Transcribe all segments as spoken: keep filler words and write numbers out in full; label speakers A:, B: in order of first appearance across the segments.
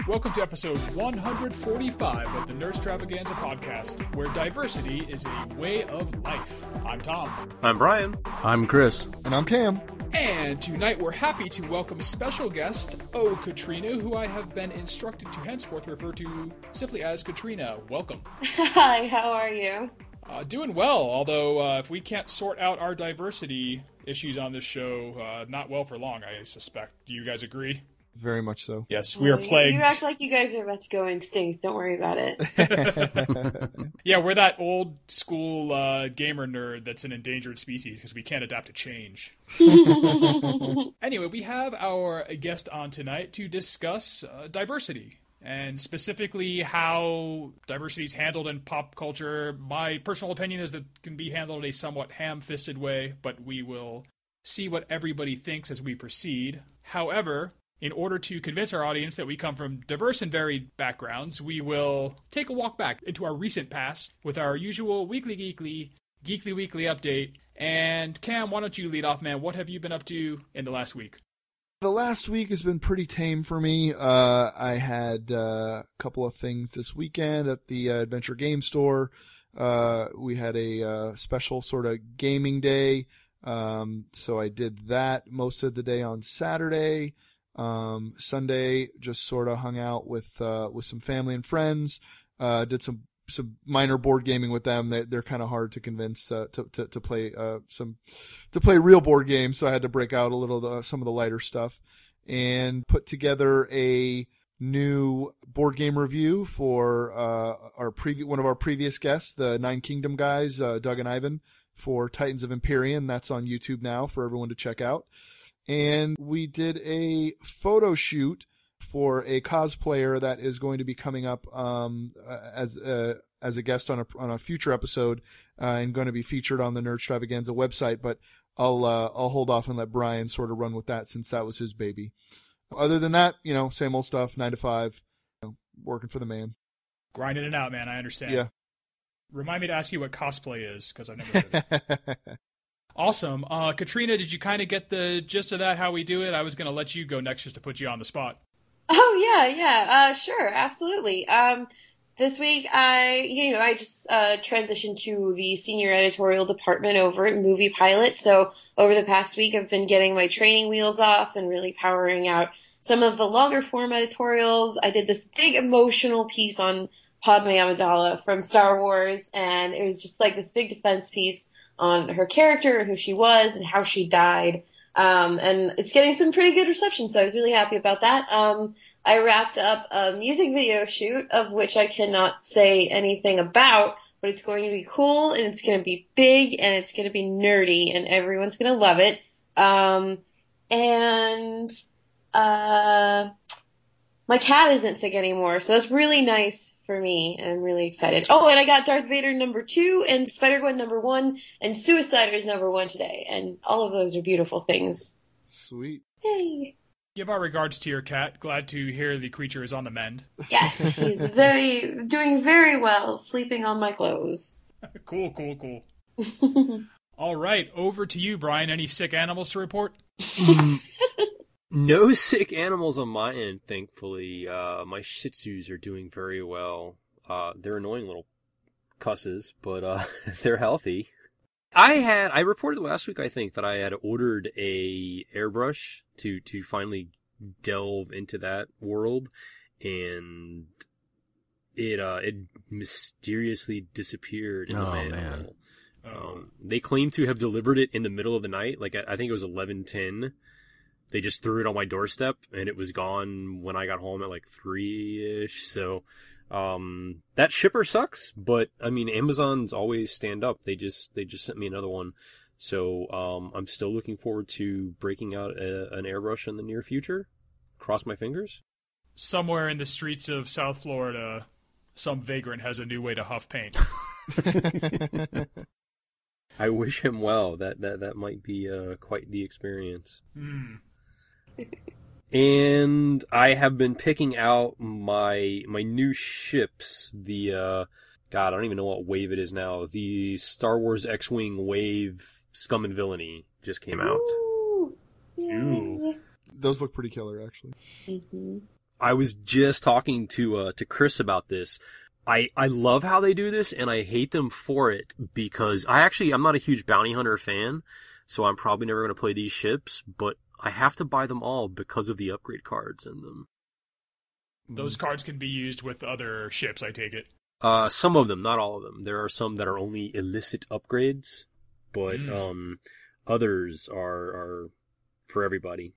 A: Welcome to episode one forty-five of the Nerdstravaganza podcast, where diversity is a way of life. I'm Tom.
B: I'm Brian.
C: I'm Chris.
D: And I'm Cam.
A: And tonight we're happy to welcome special guest, O. Katrina, who I have been instructed to henceforth refer to simply as Katrina. Welcome.
E: Hi, how are you?
A: Uh, doing well, although uh, if we can't sort out our diversity issues on this show, uh, not well for long, I suspect. Do you guys agree?
D: Very much so.
A: Yes, we are plagued.
E: You act like you guys are about to go extinct. Don't worry about it.
A: Yeah, we're that old school uh, gamer nerd that's an endangered species because we can't adapt to change. Anyway, we have our guest on tonight to discuss uh, diversity, and specifically how diversity is handled in pop culture. My personal opinion is that it can be handled in a somewhat ham-fisted way, but we will see what everybody thinks as we proceed. However, in order to convince our audience that we come from diverse and varied backgrounds, we will take a walk back into our recent past with our usual weekly geekly, geekly weekly update. And Cam, why don't you lead off, man? What have you been up to in the last week?
D: The last week has been pretty tame for me. Uh, I had uh, a couple of things this weekend at the uh, Adventure Game Store. Uh, we had a uh, special sort of gaming day, um, so I did that most of the day on Saturday. Um, Sunday, just sort of hung out with uh, with some family and friends. Uh, did some some minor board gaming with them. They, they're kind of hard to convince uh, to, to to play uh, some to play real board games. So I had to break out a little uh, some of the lighter stuff and put together a new board game review for uh, our previ- one of our previous guests, the Nine Kingdom guys, uh, Doug and Ivan, for Titans of Empyrean. That's on YouTube now for everyone to check out. And we did a photo shoot for a cosplayer that is going to be coming up um, as uh, as a guest on a on a future episode uh, and going to be featured on the Nerdstravaganza website. But I'll uh, I'll hold off and let Brian sort of run with that since that was his baby. Other than that, you know, same old stuff, nine to five, you know, working for the man.
A: Grinding it out, man. I understand.
D: Yeah.
A: Remind me to ask you what cosplay is, because I've never heard of it. Awesome. Uh, Katrina, did you kind of get the gist of that, how we do it? I was going to let you go next just to put you on the spot.
E: Oh, yeah, yeah, uh, sure, absolutely. Um, this week, I, you know, I just uh, transitioned to the senior editorial department over at Movie Pilot. So over the past week, I've been getting my training wheels off and really powering out some of the longer form editorials. I did this big emotional piece on Padme Amidala from Star Wars, and it was just like this big defense piece on her character and who she was and how she died. Um, and it's getting some pretty good reception, so I was really happy about that. Um, I wrapped up a music video shoot of which I cannot say anything about, but it's going to be cool and it's going to be big and it's going to be nerdy and everyone's going to love it. Um, and, uh, my cat isn't sick anymore, so that's really nice for me, and I'm really excited. Oh, and I got Darth Vader number two, and Spider-Gwen number one, and Suiciders number one today, and all of those are beautiful things.
D: Sweet.
E: Yay.
A: Give our regards to your cat. Glad to hear the creature is on the mend.
E: Yes, he's very, doing very well, sleeping on my clothes.
A: Cool, cool, cool. All right, over to you, Brian. Any sick animals to report?
B: No sick animals on my end, thankfully. Uh, my Shih Tzus are doing very well. Uh, they're annoying little cusses, but uh, they're healthy. I had, I reported last week, I think, that I had ordered a airbrush to, to finally delve into that world, and it, uh, it mysteriously disappeared in
C: Oh,
B: the mail.
C: man.
B: Um, they claim to have delivered it in the middle of the night, like I think it was eleven ten. They just threw it on my doorstep, and it was gone when I got home at like three-ish. So, um, that shipper sucks, but I mean, Amazon's always stand up. They just, they just sent me another one. So, um, I'm still looking forward to breaking out a, an airbrush in the near future. Cross my fingers.
A: Somewhere in the streets of South Florida, some vagrant has a new way to huff paint.
B: I wish him well. That, that, that might be, uh, quite the experience.
A: Hmm.
B: And I have been picking out my my new ships. The uh, God, I don't even know what wave it is now. The Star Wars X-Wing wave Scum and Villainy just came out.
E: Ooh. Yay.
A: Ooh.
D: Those look pretty killer, actually.
E: Mm-hmm.
B: I was just talking to uh, to Chris about this. I, I love how they do this, and I hate them for it, because I actually, I'm not a huge Bounty Hunter fan, so I'm probably never going to play these ships, but I have to buy them all because of the upgrade cards in them.
A: Those cards can be used with other ships, I take it.
B: Uh, some of them, not all of them. There are some that are only illicit upgrades, but
A: Mm.
B: um, others are are for everybody.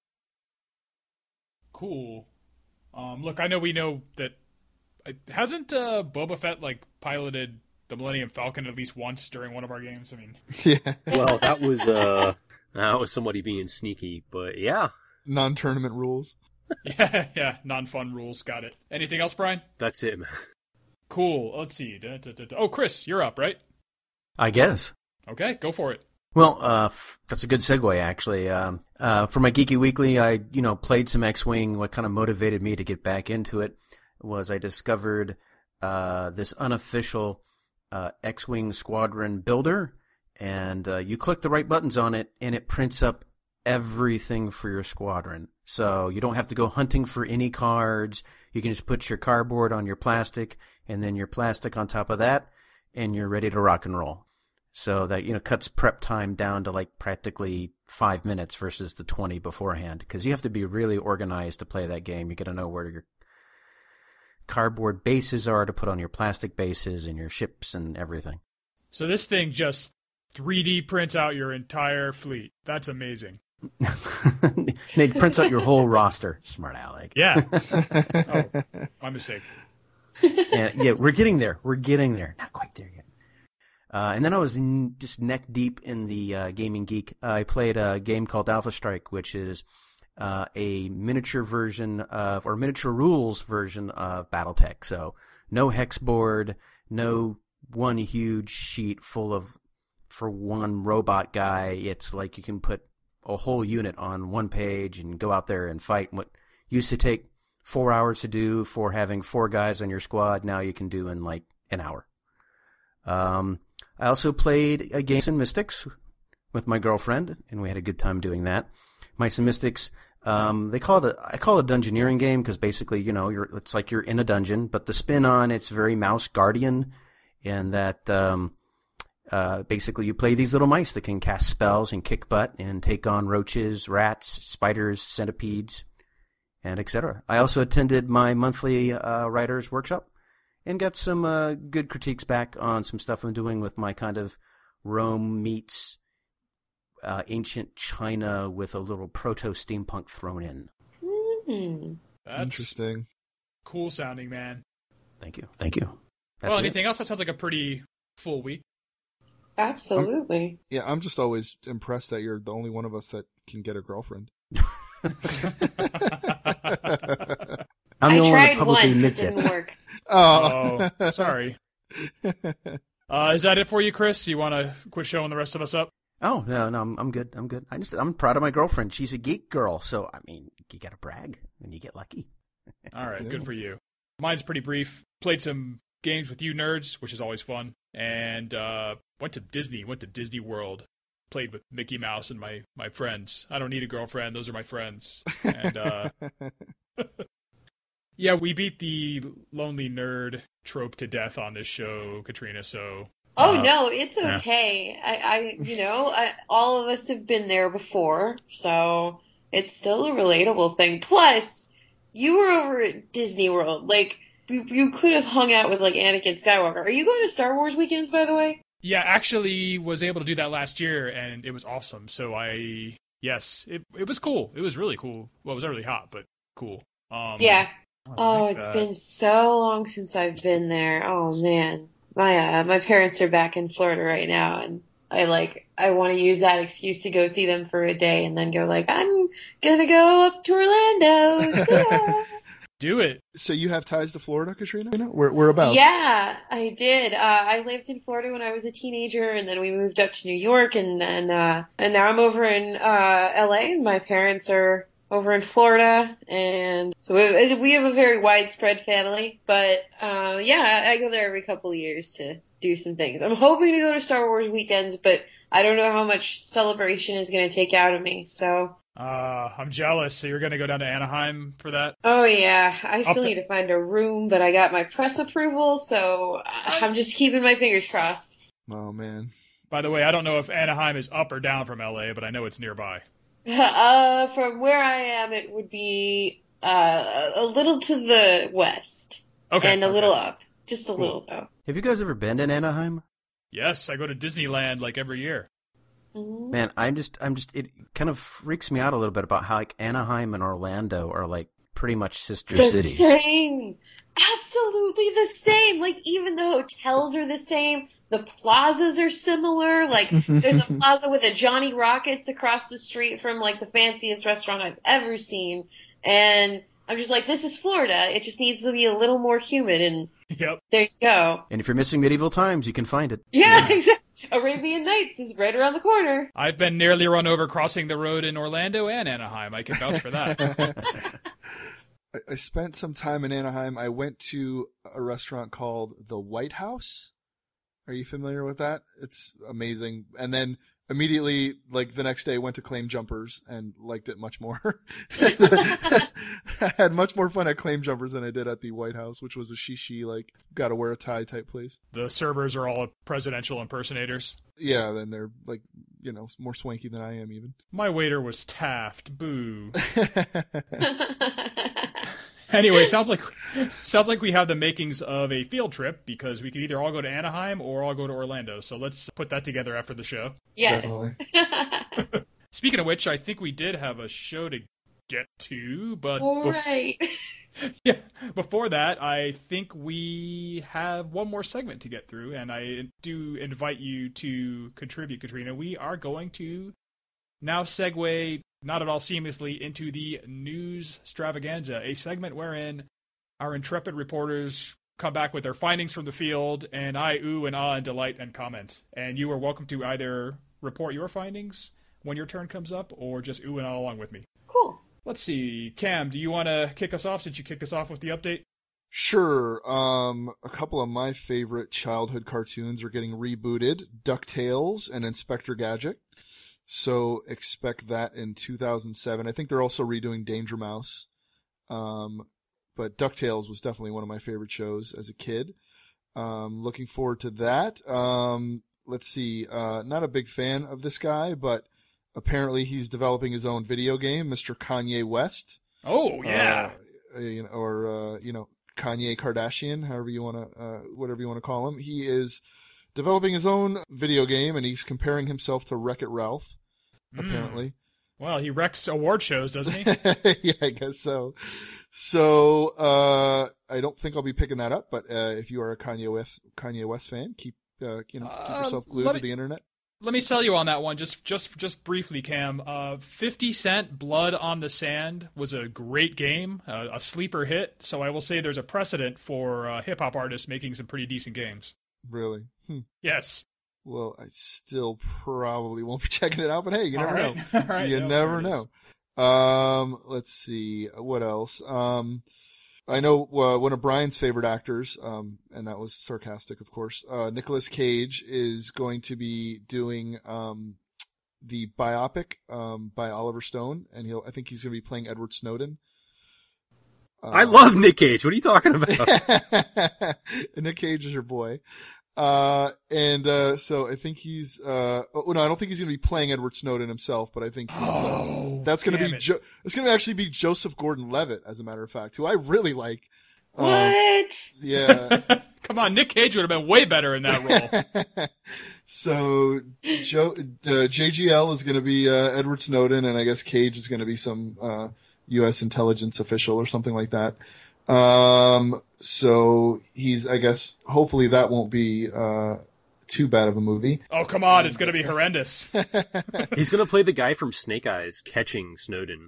A: Cool. Um, look, I know we know that hasn't uh, Boba Fett like piloted the Millennium Falcon at least once during one of our games? I mean,
D: Yeah.
B: Well, that was uh, that was somebody being sneaky, but yeah,
D: Non-tournament rules.
A: yeah, yeah, non-fun rules. Got it. Anything else, Brian?
B: that's it, man.
A: Cool. Let's see. Da, da, da, da. Oh, Chris, you're up, right?
C: I guess.
A: Okay, go for it.
C: Well, uh, f- that's a good segue, actually. Um, uh, for my Geeky Weekly, I, you know, played some X-Wing. What kind of motivated me to get back into it was I discovered uh, this unofficial uh, X-Wing Squadron builder, and uh, you click the right buttons on it, and it prints up everything for your squadron. So you don't have to go hunting for any cards. You can just put your cardboard on your plastic, and then your plastic on top of that, and you're ready to rock and roll. So that, you know, cuts prep time down to like practically five minutes versus the twenty beforehand. Because you have to be really organized to play that game. You got to know where your cardboard bases are to put on your plastic bases and your ships and everything.
A: So this thing just three D prints out your entire fleet. That's amazing.
C: It prints out your whole roster. Smart Alec.
A: Yeah. Oh, my mistake.
C: yeah, yeah, we're getting there. We're getting there. Not quite there yet. Uh, and then I was in, just neck deep in the uh, Gaming Geek. Uh, I played a game called Alpha Strike, which is uh, a miniature version of, or miniature rules version of BattleTech. So no hex board, no one huge sheet full of, for one robot guy. It's like you can put a whole unit on one page and go out there and fight. What used to take four hours to do for having four guys on your squad, now you can do in like an hour. Um, I also played a game in Mystics with my girlfriend, and we had a good time doing that. Mice and Mystics, um, they call it a, I call it a dungeoneering game because basically, you know, you're, it's like you're in a dungeon, but the spin on it's very Mouse Guardian, in that um, uh, basically you play these little mice that can cast spells and kick butt and take on roaches, rats, spiders, centipedes, and et cetera. I also attended my monthly uh, writers workshop and got some uh, good critiques back on some stuff I'm doing with my kind of Rome meets uh, ancient China with a little proto-steampunk thrown in.
E: Hmm.
A: That's
D: Interesting.
A: cool sounding, man.
C: Thank you. Thank you. That's
A: well,
C: it.
A: anything else? That sounds like a pretty full week.
E: Absolutely.
D: Yeah, I'm just always impressed that you're the only one of us that can get a girlfriend.
C: I'm the
E: I
C: only one that
E: tried
C: publicly
E: once, it
C: admits it.
E: didn't work.
A: Oh, sorry. Uh, is that it for you, Chris? You want to quit showing the rest of us up?
C: Oh, no, no, I'm, I'm good. I'm good. I just, I'm proud of my girlfriend. She's a geek girl, so, I mean, you gotta brag when you get lucky.
A: All right,
D: Yeah.
A: good for you. Mine's pretty brief. Played some games with you nerds, which is always fun. And uh, went to Disney, went to Disney World. Played with Mickey Mouse and my, my friends. I don't need a girlfriend. Those are my friends. And uh, yeah, we beat the lonely nerd trope to death on this show, Katrina, so...
E: Oh
A: uh,
E: no, it's
A: yeah.
E: okay. I, I, you know, I, all of us have been there before, so it's still a relatable thing. Plus, you were over at Disney World. Like, you, you could have hung out with like Anakin Skywalker. Are you going to Star Wars weekends, by the way?
A: Yeah, actually was able to do that last year, and it was awesome. So I, yes, it it was cool. It was really cool. Well, it was not really hot, but cool. Um,
E: Yeah.
A: I
E: Oh,
A: like
E: it's
A: that.
E: been so long since I've been there. Oh man, my uh, my parents are back in Florida right now, and I like I want to use that excuse to go see them for a day, and then go like I'm gonna go up to Orlando. See ya.
A: Do it.
D: So you have ties to Florida, Katrina? Where, whereabouts?
E: Yeah, I did. Uh, I lived in Florida when I was a teenager, and then we moved up to New York, and then uh, and now I'm over in uh, L A, and my parents are over in Florida, and so we, we have a very widespread family. But uh, yeah, I go there every couple of years to do some things. I'm hoping to go to Star Wars weekends, but I don't know how much celebration is going to take out of me. So
A: Uh, I'm jealous. So you're going to go down to Anaheim for that?
E: Oh yeah, I still
A: Up
E: need to find a room, but I got my press approval, so I'm just keeping my fingers crossed.
D: Oh man.
A: By the way, I don't know if Anaheim is up or down from L A, but I know it's nearby.
E: Uh, from where I am, it would be uh, a little to the west.
A: Okay.
E: And a
A: okay.
E: little up. Just a
A: Cool.
E: little, though.
C: Have you guys ever been in Anaheim?
A: Yes, I go to Disneyland like every year.
E: Mm-hmm.
C: Man, I'm just, I'm just, it kind of freaks me out a little bit about how like Anaheim and Orlando are like pretty much sister
E: The
C: cities.
E: same. Absolutely the same. Like, even the hotels are the same. The plazas are similar. Like, there's a plaza with a Johnny Rockets across the street from, like, the fanciest restaurant I've ever seen. And I'm just like, this is Florida. It just needs to be a little more humid. And
A: Yep.
E: there you go.
C: And if you're missing medieval times, you can find it.
E: Yeah, exactly. Arabian Nights is right around the corner.
A: I've been nearly run over crossing the road in Orlando and Anaheim. I can vouch for that.
D: I, I spent some time in Anaheim. I went to a restaurant called The White House. Are you familiar with that? It's amazing. And then immediately, like the next day, went to Claim Jumpers and liked it much more. I had much more fun at Claim Jumpers than I did at the White House, which was a shishi, like, gotta wear a tie type place.
A: The servers are all presidential impersonators.
D: Yeah, then they're, like, you know, more swanky than I am even.
A: My waiter was Taft. Boo. Anyway, sounds like sounds like we have the makings of a field trip because we could either all go to Anaheim or all go to Orlando. So let's put that together after the show.
E: Yes.
D: Definitely.
A: Speaking of which, I think we did have a show to get to, but
E: All
A: bef-
E: right.
A: yeah, before that, I think we have one more segment to get through, and I do invite you to contribute, Katrina. We are going to now segue not at all seamlessly into the news extravaganza, a segment wherein our intrepid reporters come back with their findings from the field, and I ooh and ah and delight and comment. And you are welcome to either report your findings when your turn comes up, or just ooh and ah along with me.
E: Cool.
A: Let's see, Cam, do you want to kick us off since you kicked us off with the update?
D: Sure. Um, a couple of my favorite childhood cartoons are getting rebooted. DuckTales and Inspector Gadget. So expect that in two thousand seven. I think they're also redoing Danger Mouse. Um, but DuckTales was definitely one of my favorite shows as a kid. Um, looking forward to that. Um, let's see. Uh, not a big fan of this guy, but apparently he's developing his own video game, Mister Kanye West.
A: Oh, yeah.
D: Uh, you know, or, uh, you know, Kanye Kardashian, however you want to, uh, whatever you want to call him. He is developing his own video game, and he's comparing himself to Wreck-It Ralph, apparently.
A: Mm. Well, he wrecks award shows, doesn't he?
D: Yeah, I guess so. So, uh, I don't think I'll be picking that up, but, uh, if you are a Kanye West, Kanye West fan, keep, uh, you know, keep
A: Uh,
D: yourself glued
A: let
D: to
A: me-
D: the internet.
A: Let me sell you on that one, just just just briefly, Cam. Uh, fifty Cent Blood on the Sand was a great game, uh, a sleeper hit. So I will say there's a precedent for uh, hip hop artists making some pretty decent games.
D: Really? Hmm.
A: Yes.
D: Well, I still probably won't be checking it out, but hey, you
A: All
D: never
A: right.
D: know.
A: All right.
D: You
A: No,
D: never
A: there it is.
D: know. Um, let's see. What else? Um, I know uh, one of Brian's favorite actors, um, and that was sarcastic, of course. Uh, Nicolas Cage is going to be doing um, the biopic um, by Oliver Stone, and he'll. I think he's going to be playing Edward Snowden. Uh,
B: I love Nick Cage. What are you talking about?
D: Nick Cage is your boy. Uh, and, uh, so I think he's, uh, oh, no, I don't think he's going to be playing Edward Snowden himself, but I think he's, uh,
A: Oh,
D: that's going to
A: damn
D: be,
A: it.
D: jo- it's going to actually be Joseph Gordon-Levitt, as a matter of fact, who I really like. Um,
E: What?
D: yeah.
A: Come on, Nick Cage would have been way better in that role.
D: So, Joe, uh, J G L is going to be, uh, Edward Snowden, and I guess Cage is going to be some, uh, U S intelligence official or something like that. Um, so he's, I guess, hopefully that won't be, uh, too bad of a movie.
A: Oh, come on, it's going to be horrendous.
B: He's going to play the guy from Snake Eyes catching Snowden.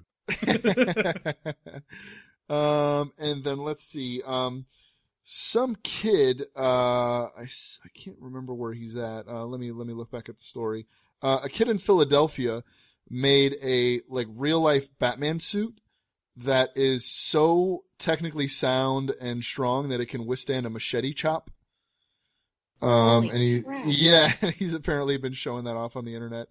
D: um, and then let's see, um, some kid, uh, I, s- I can't remember where he's at. Uh, let me, let me look back at the story. Uh, a kid in Philadelphia made a, like, real life Batman suit that is so technically sound and strong that it can withstand a machete chop. Um,
E: Holy
D: and he,
E: crap.
D: yeah, he's apparently been showing that off on the internet.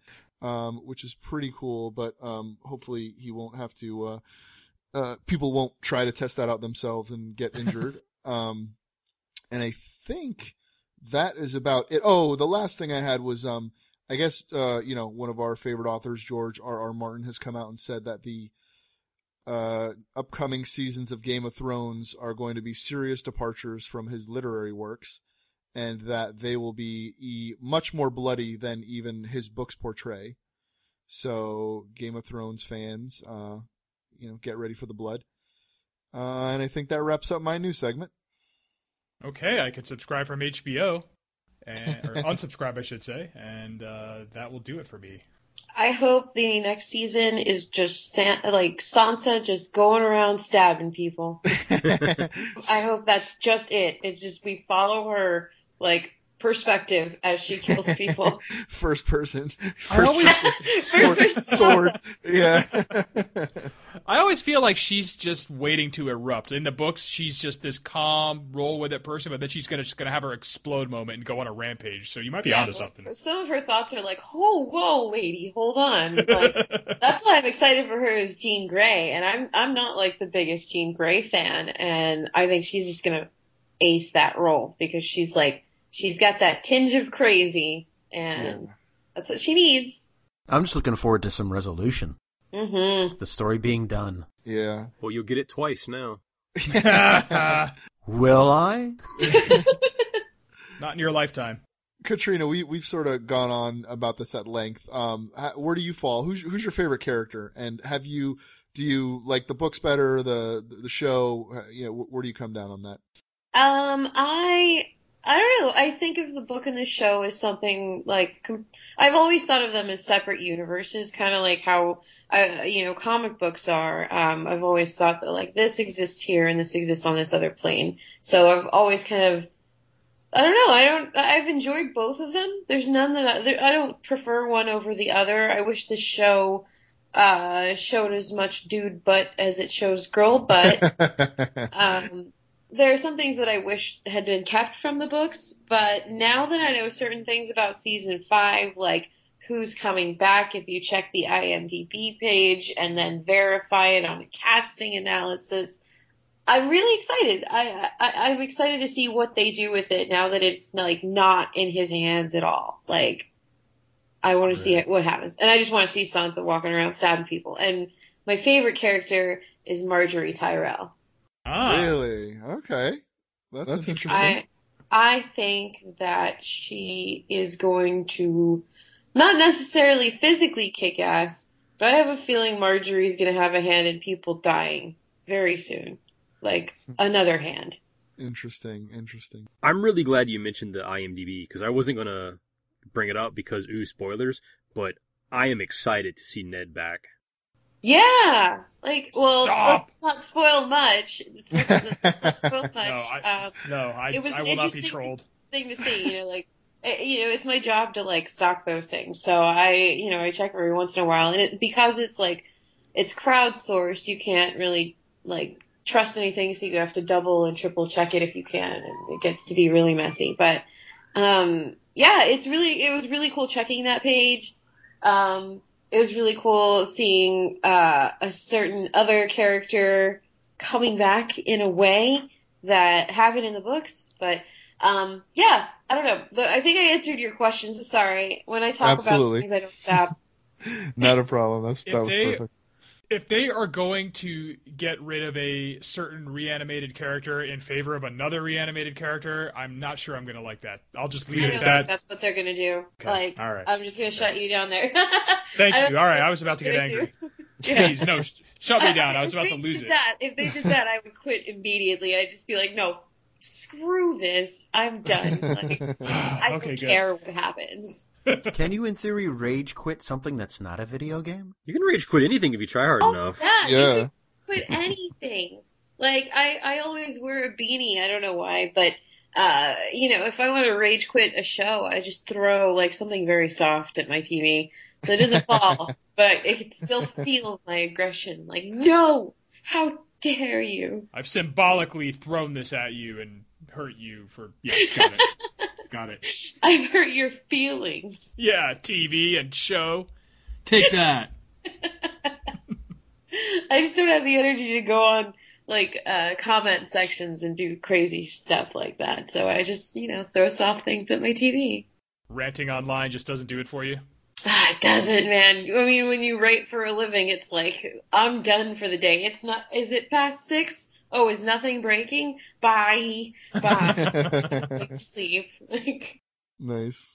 D: um, which is pretty cool. But um, hopefully he won't have to. Uh, uh, people won't try to test that out themselves and get injured. um, and I think that is about it. Oh, the last thing I had was, um, I guess, uh, you know, one of our favorite authors, George R. R. Martin, has come out and said that the uh, upcoming seasons of Game of Thrones are going to be serious departures from his literary works, and that they will be e- much more bloody than even his books portray. So, Game of Thrones fans, uh, you know, get ready for the blood. Uh, and I think that wraps up my news segment.
A: Okay, I could subscribe from H B O, and, or unsubscribe, I should say, and uh, that will do it for me.
E: I hope the next season is just San- like Sansa just going around stabbing people. I hope that's just it. It's just we follow her like perspective as she kills people.
D: First person.
A: I
D: First
A: always-
D: person. Sword. Sword. Yeah.
A: I always feel like she's just waiting to erupt. In the books, she's just this calm, roll with it person, but then she's gonna just gonna have her explode moment and go on a rampage. So you might be
E: Yeah,
A: onto something.
E: Some of her thoughts are like, "Oh, whoa, lady, hold on." Like, that's why I'm excited for her as Jean Grey, and I'm I'm not like the biggest Jean Grey fan, and I think she's just gonna ace that role because she's like she's got that tinge of crazy, and
D: Yeah.
E: that's what she needs.
C: I'm just looking forward to some resolution.
E: Mm-hmm.
C: The story being done.
D: Yeah.
B: Well, you'll get it twice now.
C: Will I?
A: Not in your lifetime.
D: Katrina, we we've sort of gone on about this at length. Um, ha- where do you fall? Who's who's your favorite character? And have you do you like the books better, the the show? Uh, You know, wh- where do you come down on that?
E: Um, I I don't know. I think of the book and the show as something like com- I've always thought of them as separate universes, kind of like how uh, you know comic books are. Um, I've always thought that like this exists here and this exists on this other plane. So I've always kind of I don't know. I don't. I've enjoyed both of them. There's none that I, there, I don't prefer one over the other. I wish the show uh showed as much dude butt as it shows girl butt. um. There are some things that I wish had been kept from the books, but now that I know certain things about season five, like who's coming back if you check the I M D B page and then verify it on a casting analysis, I'm really excited. I, I I'm excited to see what they do with it now that it's like not in his hands at all. Like, I want to see what happens, and I just want to see Sansa walking around stabbing people. And my favorite character is Marjorie Tyrell.
A: Ah,
D: Really? Okay. That's,
F: That's
D: interesting.
E: I I think that she is going to not necessarily physically kick ass, but I have a feeling Marjorie's going to have a hand in people dying very soon. Like, another hand.
D: Interesting. Interesting.
B: I'm really glad you mentioned the I M D B, because I wasn't going to bring it up because, ooh, spoilers, but I am excited to see Ned back.
E: Yeah! Like, well,
A: Stop.
E: let's not spoil much. Let's not, let's not spoil much.
A: No, I-
E: um,
A: no, I,
E: It was
A: I
E: an
A: will not be
E: interesting-
A: trolled.
E: thing to see, you know, like, eh, you know, it's my job to, like, stock those things. So I, you know, I check every once in a while. And it, because it's, like, it's crowdsourced, you can't really, like, trust anything, so you have to double and triple check it if you can, and it gets to be really messy. But, um, yeah, it's really, it was really cool checking that page. Um, it was really cool seeing, uh, a certain other character coming back in a way that happened in the books, but, um, yeah, I don't know. But I think I answered your question, so sorry. When I talk
F: Absolutely.
E: about things, I don't stop.
F: Not a problem. That's
A: If
F: that was
A: they-
F: perfect.
A: If they are going to get rid of a certain reanimated character in favor of another reanimated character, I'm not sure I'm going to like that. I'll just leave
E: I
A: it
E: don't
A: at
E: think
A: that.
E: that's what they're gonna do.
A: Okay,
E: Like,
A: all right.
E: I'm just gonna shut you down there.
A: Thank
E: I don't
A: you. All right,
E: think
A: I
E: that's
A: was about to get
E: what they're
A: angry.
E: gonna do. Yeah.
A: Please, no, sh- shut me down. I was about
E: if
A: to
E: they
A: lose
E: did
A: it.
E: That, if they did that, I would quit immediately. I'd just be like, no, screw this. I'm done. Like, I
A: Okay,
E: don't
A: good.
E: care what happens.
C: Can you, in theory, rage quit something that's not a video game?
B: You can rage quit anything if you try hard
E: Oh,
B: enough.
E: yeah, you
F: Yeah.
E: can quit anything. Like, I, I always wear a beanie. I don't know why, but, uh, you know, if I want to rage quit a show, I just throw, like, something very soft at my T V so it doesn't fall, but it can still feel my aggression. Like, no! How dare you?
A: I've symbolically thrown this at you and hurt you for. Yeah, got it. Got it.
E: I've hurt your feelings.
A: Yeah, T V and show. Take that.
E: I just don't have the energy to go on like uh, comment sections and do crazy stuff like that. So I just, you know, throw soft things at my T V.
A: Ranting online just doesn't do it for you?
E: Ah, it doesn't, man. I mean, when you write for a living, it's like, I'm done for the day. It's not, is it past six? Oh, is nothing breaking? Bye. Bye. Like, sleep. Like...
D: Nice.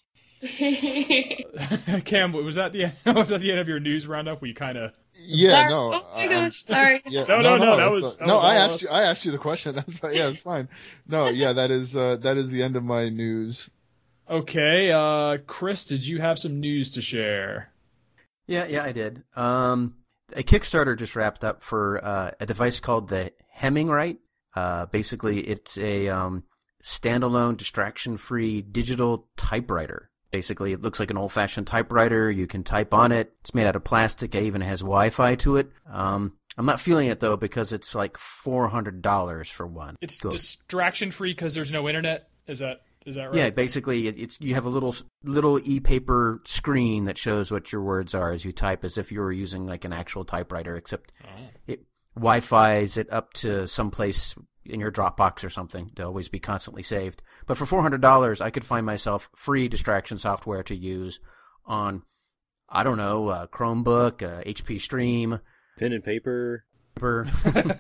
A: Cam, was that the was that the end of your news roundup? Where you kind of
F: Yeah,
E: Sorry.
F: no.
E: Oh my
F: I-
E: gosh, sorry.
F: Yeah,
A: No, no, no, that
F: it's,
A: was-
F: uh,
A: that
F: no.
A: was
F: I
A: all
F: asked
A: us.
F: you. I asked you the question. That's fine. Yeah, it's fine. No, yeah, that is uh, that is the end of my news.
A: Okay, uh, Chris, did you have some news to share?
C: Yeah, yeah, I did. Um, a Kickstarter just wrapped up for uh, a device called the Hemmingwright. Uh, basically, it's a um, standalone, distraction-free digital typewriter. Basically, it looks like an old-fashioned typewriter. You can type on it. It's made out of plastic. It even has Wi-Fi to it. Um, I'm not feeling it, though, because it's like four hundred dollars for one.
A: It's
C: Go-
A: distraction-free because there's no internet? Is that is that right?
C: Yeah, basically, it- it's you have a little little e-paper screen that shows what your words are as you type, as if you were using like an actual typewriter, except
A: Oh.
C: it Wi-Fi's it up to someplace in your Dropbox or something to always be constantly saved. But for four hundred dollars, I could find myself free distraction software to use on, I don't know, uh, Chromebook, uh, H P Stream,
B: Pen and paper.
C: paper.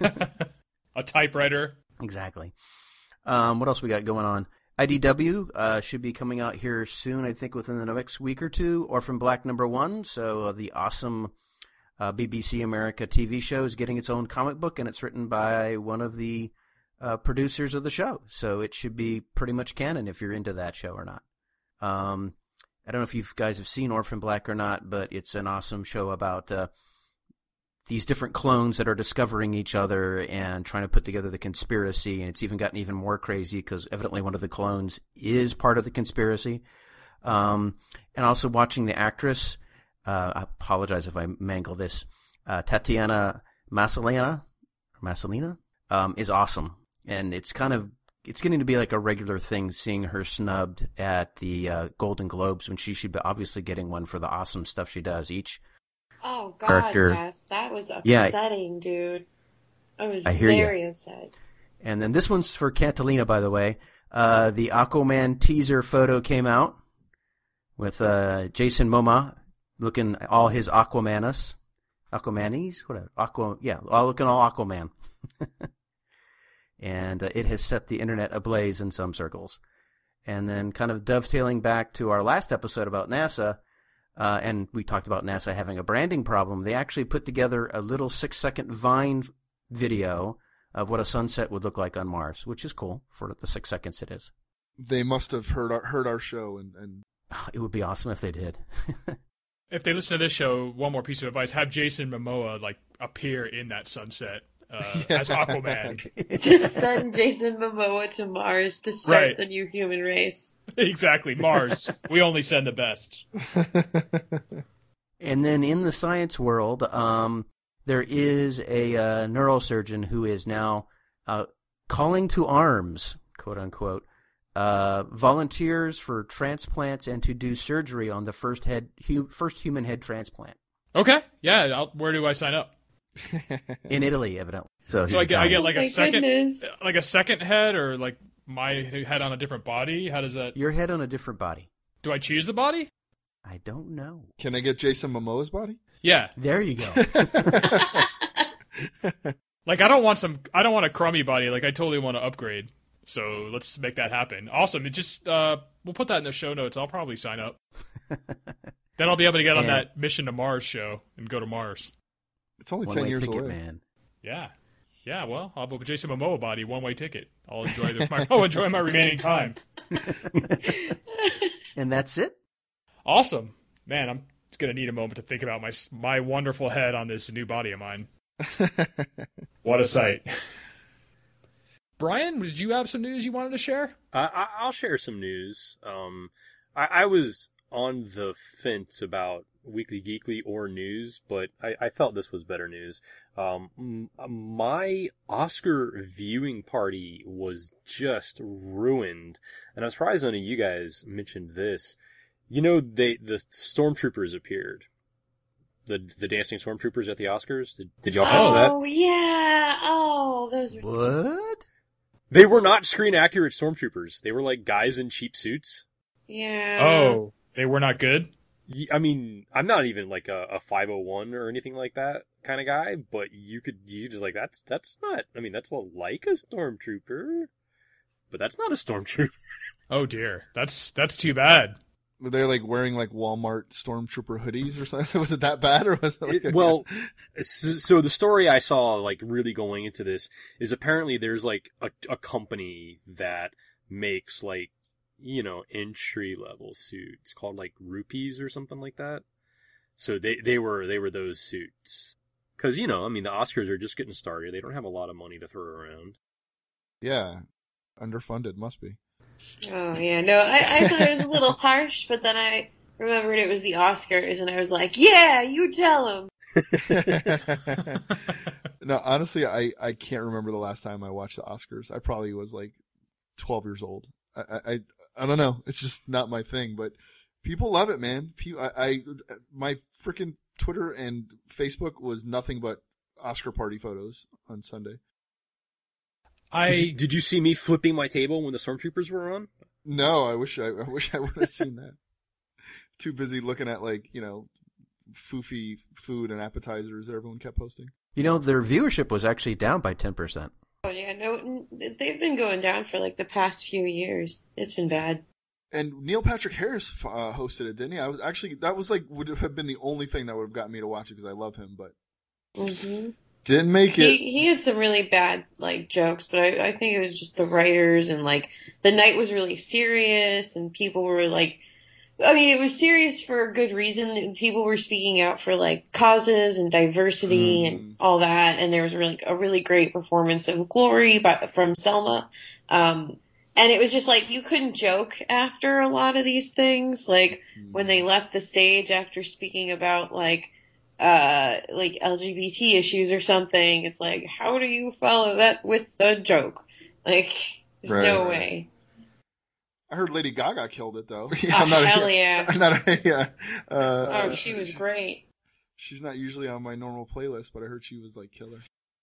A: A typewriter.
C: Exactly. Um, what else we got going on? I D W uh, should be coming out here soon, I think within the next week or two. Orphan Black number one, so uh, the awesome uh, B B C America T V show is getting its own comic book, and it's written by one of the uh, producers of the show. So it should be pretty much canon if you're into that show or not. Um, I don't know if you guys have seen Orphan Black or not, but it's an awesome show about uh, these different clones that are discovering each other and trying to put together the conspiracy. And it's even gotten even more crazy because evidently one of the clones is part of the conspiracy. Um, and also watching the actress, uh, I apologize if I mangle this, uh, Tatiana Maslany, Maslany, um, is awesome. And it's kind of, it's getting to be like a regular thing seeing her snubbed at the uh, Golden Globes when she should be obviously getting one for the awesome stuff she does. Each
E: Oh, God,
C: Character.
E: yes. That was
C: Yeah.
E: upsetting, dude. I was
C: I hear ya.
E: very upset.
C: And then this one's for Catalina, by the way. Uh, the Aquaman teaser photo came out with uh, Jason Momoa looking all his Aquamanus. Aquamanis? Whatever. Aqua, yeah, all looking all Aquaman. And uh, it has set the internet ablaze in some circles. And then kind of dovetailing back to our last episode about NASA, uh, and we talked about NASA having a branding problem, they actually put together a little six-second Vine video of what a sunset would look like on Mars, which is cool for the six seconds it is.
D: They must have heard our, heard our show and, and
C: It would be awesome if they did.
A: If they listen to this show, one more piece of advice: have Jason Momoa like appear in that sunset uh, as Aquaman.
E: Send Jason Momoa to Mars to start
A: Right.
E: the new human race.
A: Exactly, Mars. We only send the best.
C: And then in the science world, um, there is a uh, neurosurgeon who is now uh, calling to arms, quote unquote, uh, volunteers for transplants and to do surgery on the first head, hu- first human head transplant
A: Okay, yeah. I'll, where do I sign up?
C: in Italy, evidently. So,
A: So I get, I get like
E: Oh
A: a
E: my
A: second,
E: goodness.
A: like a second head, or like my head on a different body. How does that?
C: your head on a different body.
A: Do I choose the body?
C: I don't know.
D: can I get Jason Momoa's body?
A: Yeah.
C: There you go.
A: Like I don't want some. I don't want a crummy body. Like I totally want to upgrade. So let's make that happen. Awesome. It just uh, we'll put that in the show notes. I'll probably sign up. Then I'll be able to get on
C: And-
A: that Mission to Mars show and go to Mars.
D: It's only ten
C: One-way
D: years
C: ticket,
D: away.
C: man.
A: Yeah, yeah. Well, I'll have a Jason Momoa body, one way ticket. I'll enjoy the, my. I'll enjoy my remaining time.
C: And that's it.
A: Awesome, man. I'm gonna need a moment to think about my my wonderful head on this new body of mine. What a sight. Brian, did you have some news you wanted to share?
B: I, I, I'll share some news. Um, I, I was on the fence about Weekly Geekly or news, but I, I felt this was better news. Um, m- my Oscar viewing party was just ruined, and I'm surprised none of you guys mentioned this. You know, they the stormtroopers appeared The the dancing stormtroopers at the Oscars. Did, did y'all catch that?
E: Oh yeah. Oh, those were.
C: What?
B: They were not screen accurate stormtroopers. They were like guys in cheap suits.
E: Yeah.
A: Oh, they were not good?
B: Y- I mean, I'm not even like a, a five oh one or anything like that kind of guy, but you could, you just like, that's, that's not, I mean, that's like a stormtrooper, but that's not a stormtrooper.
A: Oh dear. That's that's too bad.
D: Were they like wearing like Walmart stormtrooper hoodies or something? Was it that bad, or was it like
B: It, well, so, so the story I saw, like, really going into this is apparently there's like a, a company that makes like, you know, entry level suits called like rupees or something like that. So they, they were, they were those suits. Cause, you know, I mean, the Oscars are just getting started. They don't have a lot of money to throw around.
D: yeah, underfunded must be.
E: Oh yeah. No, I, I thought it was a little harsh, but then I remembered it was the Oscars, and I was like, yeah, you tell them.
D: No, honestly, I, I can't remember the last time I watched the Oscars. I probably was like twelve years old. I I, I don't know. It's just not my thing, but people love it, man. People, I, I my freaking Twitter and Facebook was nothing but Oscar party photos on Sunday.
A: I
B: Did you, did you see me flipping my table when the stormtroopers were on?
D: No, I wish I, I wish I would have seen that. Too busy looking at like, you know, foofy food and appetizers that everyone kept posting.
C: You know, their viewership was actually down by ten percent.
E: Oh yeah. No, they've been going down for like the past few years. It's been bad.
D: And Neil Patrick Harris uh, hosted it, didn't he? I was actually that was like would have been the only thing that would have gotten me to watch it because I love him, but
E: Mm-hmm.
F: Didn't make it.
E: He he had some really bad like jokes, but I, I think it was just the writers, and like the night was really serious, and people were like, I mean, it was serious for a good reason. And people were speaking out for like causes and diversity
D: Mm.
E: and all that, and there was really a really great performance of Glory by, from Selma. Um, and it was just like you couldn't joke after a lot of these things, like when they left the stage after speaking about like. Uh, like L G B T issues or something. It's like, how do you follow that with a joke? Like, there's
F: Right,
E: no
F: right.
E: way.
D: I heard Lady Gaga killed it though.
F: Yeah, I'm
E: Oh,
F: not a-
E: hell yeah.
F: I'm not a, yeah. Uh,
E: Oh, she was great.
D: She's not usually on my normal playlist, but I heard she was like killer.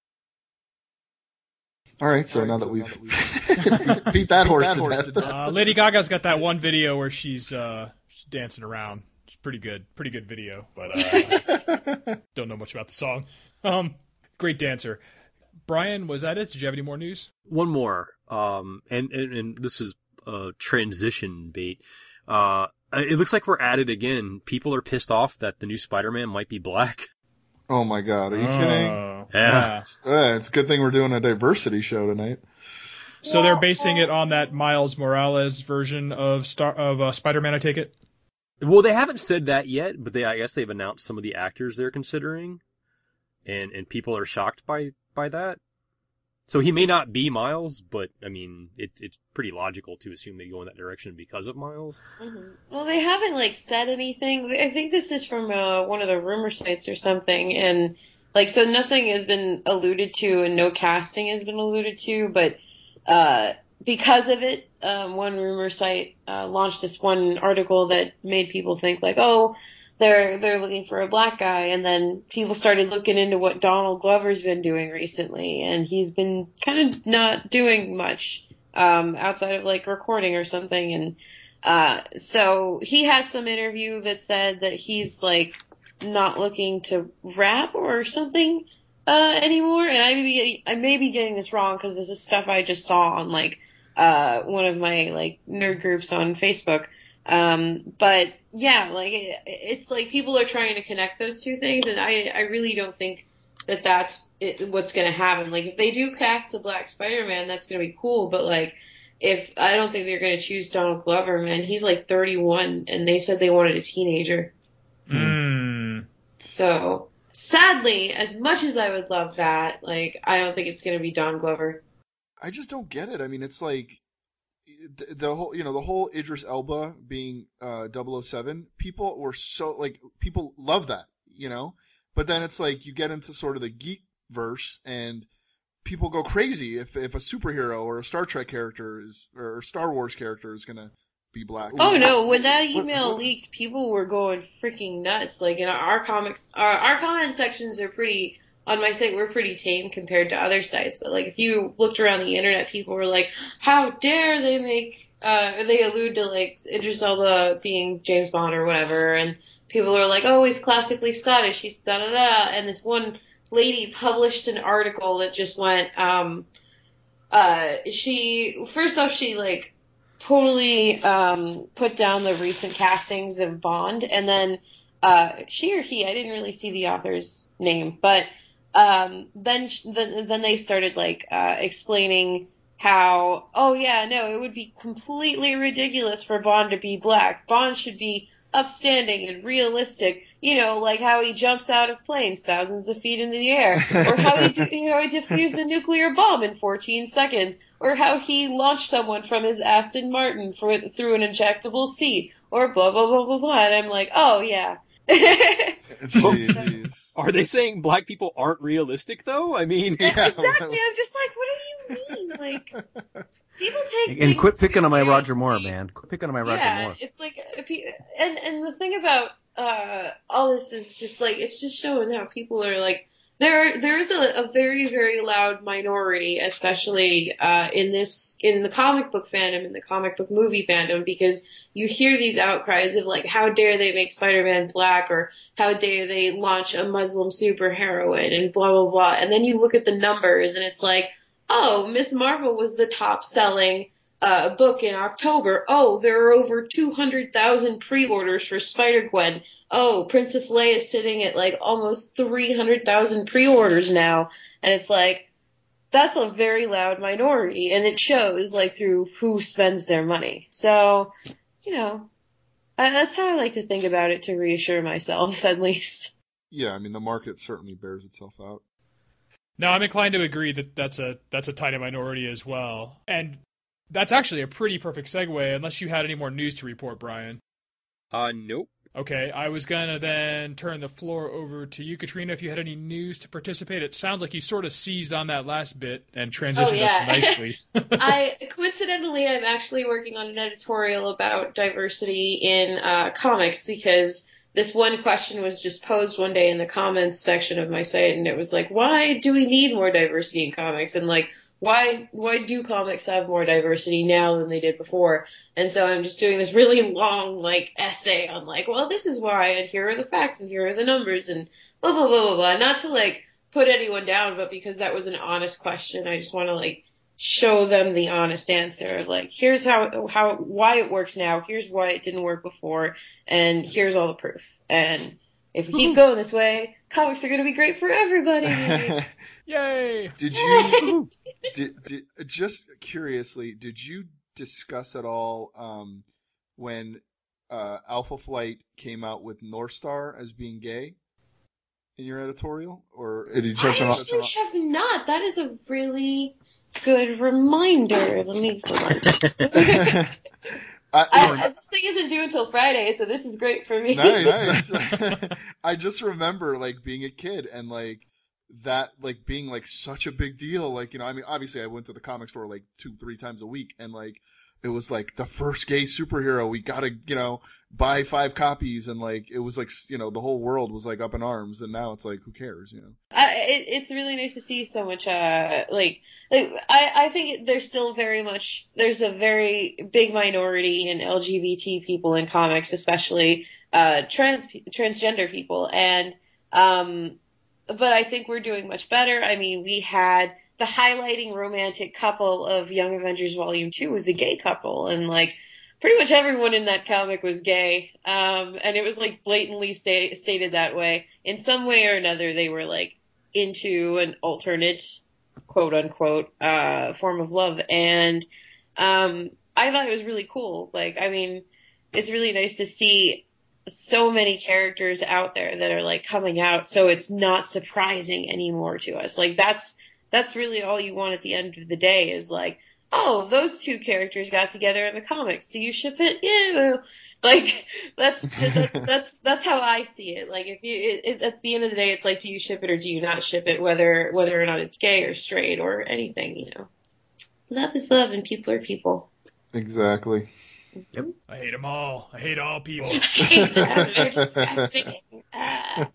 F: all right, so
D: All right,
F: now
D: so
F: that we've
D: now that we've-
F: beat that horse
D: that
F: to
D: horse
F: death.
D: to death.
A: Uh, Lady Gaga's got that one video where she's uh, she's dancing around. It's pretty good, pretty good video, but uh, don't know much about the song. Um, great dancer. Brian, was that it? Did you have any more news?
B: One more, um, and, and, and this is uh, transition bait. Uh, it looks like we're at it again. People are pissed off that the new Spider-Man might be black.
F: Oh my god, are you kidding?
A: Oh,
B: Yeah.
F: Uh, it's a good thing we're doing a diversity show tonight.
A: So they're basing it on that Miles Morales version of Star of uh, Spider-Man, I take it?
B: Well, they haven't said that yet, but they I guess they've announced some of the actors they're considering, and and people are shocked by by that. So he may not be Miles, but I mean, it, it's pretty logical to assume they go in that direction because of Miles.
E: hmm Well, they haven't like said anything. I think this is from uh, one of the rumor sites or something, and like so nothing has been alluded to, and no casting has been alluded to, but uh, because of it, um, one rumor site uh, launched this one article that made people think like, oh, they're they're looking for a black guy, and then people started looking into what Donald Glover's been doing recently, and he's been kind of not doing much um, outside of like recording or something, and uh, so he had some interview that said that he's like not looking to rap or something uh, anymore, and I may be I may be getting this wrong because this is stuff I just saw on like uh, one of my like nerd groups on Facebook. Um, but yeah, like it, it's like people are trying to connect those two things, and I, I really don't think that that's it, what's going to happen. Like if they do cast a black Spider-Man, that's going to be cool. But like, if I don't think they're going to choose Donald Glover, man, he's like thirty-one, and they said they wanted a teenager.
A: Mm.
E: So sadly, as much as I would love that, like I don't think it's going to be Don Glover.
D: I just don't get it. I mean, it's like the, the whole, you know, the whole Idris Elba being uh, double oh seven. People were so like, people love that, you know. But then it's like you get into sort of the geek verse, and people go crazy if if a superhero or a Star Trek character is or a Star Wars character is gonna be black.
E: Oh no! When that email leaked, people were going freaking nuts. Like in our comics, our, our comment sections are pretty on my site. We're pretty tame compared to other sites. But like if you looked around the internet, people were like, "How dare they make?" Uh, they allude to like Idris Elba being James Bond or whatever, and people are like, "Oh, he's classically Scottish. He's da da da." And this one lady published an article that just went. Um, uh, she first off, she like. totally um, put down the recent castings of Bond, and then uh, she or he, I didn't really see the author's name, but um, then then then they started like uh, explaining how, oh yeah, no, it would be completely ridiculous for Bond to be black. Bond should be upstanding and realistic, you know, like how he jumps out of planes thousands of feet into the air, or how he, you know, he defused a nuclear bomb in fourteen seconds, or how he launched someone from his Aston Martin for, through an injectable seat, or blah, blah, blah, blah, blah. And I'm like, oh, yeah.
D: Jeez.
B: Are they saying black people aren't realistic, though? I mean...
E: Yeah, exactly. I'm just like, what do you mean? Like, people take
C: And quit picking on my
E: seriously.
C: Roger Moore, man. Quit picking on my Roger
E: yeah,
C: Moore.
E: it's like, and, and the thing about uh, all this is just like, it's just showing how people are like, There, there is a, a very, very loud minority, especially uh, in this, in the comic book fandom, in the comic book movie fandom, because you hear these outcries of like, how dare they make Spider-Man black, or how dare they launch a Muslim superheroine, and blah blah blah. And then you look at the numbers, and it's like, oh, Miss Marvel was the top-selling uh, book in October. Oh, there are over two hundred thousand pre-orders for Spider-Gwen. Oh, Princess Leia is sitting at like almost three hundred thousand pre-orders now. And it's like, that's a very loud minority. And it shows like through who spends their money. So, you know, I, that's how I like to think about it to reassure myself, at least.
D: Yeah, I mean, the market certainly bears itself out.
A: No, I'm inclined to agree that that's a that's a tiny minority as well. And that's actually a pretty perfect segue, unless you had any more news to report, Brian.
B: Uh, nope.
A: Okay, I was going to then turn the floor over to you, Katrina, if you had any news to participate. It sounds like you sort of seized on that last bit and transitioned
E: Oh, yeah.
A: us nicely.
E: I coincidentally, I'm actually working on an editorial about diversity in uh, comics, because this one question was just posed one day in the comments section of my site, and it was like, why do we need more diversity in comics? And like, why why do comics have more diversity now than they did before? And so I'm just doing this really long like essay on like, well, this is why, and here are the facts, and here are the numbers, and blah blah blah blah blah. Not to like put anyone down, but because that was an honest question, I just want to like show them the honest answer. Like, here's how how why it works now. Here's why it didn't work before, and here's all the proof. And if we keep going this way, comics are going to be great for everybody.
A: Yay!
D: Did you, did, did, just curiously, did you discuss at all um, when uh, Alpha Flight came out with North Star as being gay in your editorial? Or did you touch
E: I
D: on
E: actually have not. That is a really good reminder. Let me go on.
D: I,
E: I, I, this thing isn't due until Friday, so this is great for me.
D: Nice. I just remember like being a kid and like that like being like such a big deal. Like, you know, I mean, obviously I went to the comic store like two, three times a week, and like it was like the first gay superhero. We gotta, you know, buy five copies, and like it was like, you know, the whole world was like up in arms. And now it's like, who cares, you know?
E: I, it, it's really nice to see so much. Uh, like, like I, I think there's still very much there's a very big minority in L G B T people in comics, especially uh, trans transgender people, and um, but I think we're doing much better. I mean, we had the highlighting romantic couple of Young Avengers Volume Two was a gay couple, and like pretty much everyone in that comic was gay, um, and it was like blatantly sta- stated that way. In some way or another, they were like into an alternate, quote unquote, uh, form of love, and um, I thought it was really cool. Like, I mean, it's really nice to see so many characters out there that are like coming out, so it's not surprising anymore to us. Like, that's that's really all you want at the end of the day is like, oh, those two characters got together in the comics. Do you ship it? Yeah. Like, that's that, that's that's how I see it. Like, if you it, it, at the end of the day, it's like, do you ship it or do you not ship it? Whether whether or not it's gay or straight or anything, you know. Love is love, and people are people.
D: Exactly.
C: Yep.
A: I hate them all. I hate all people.
E: They're disgusting. Ah.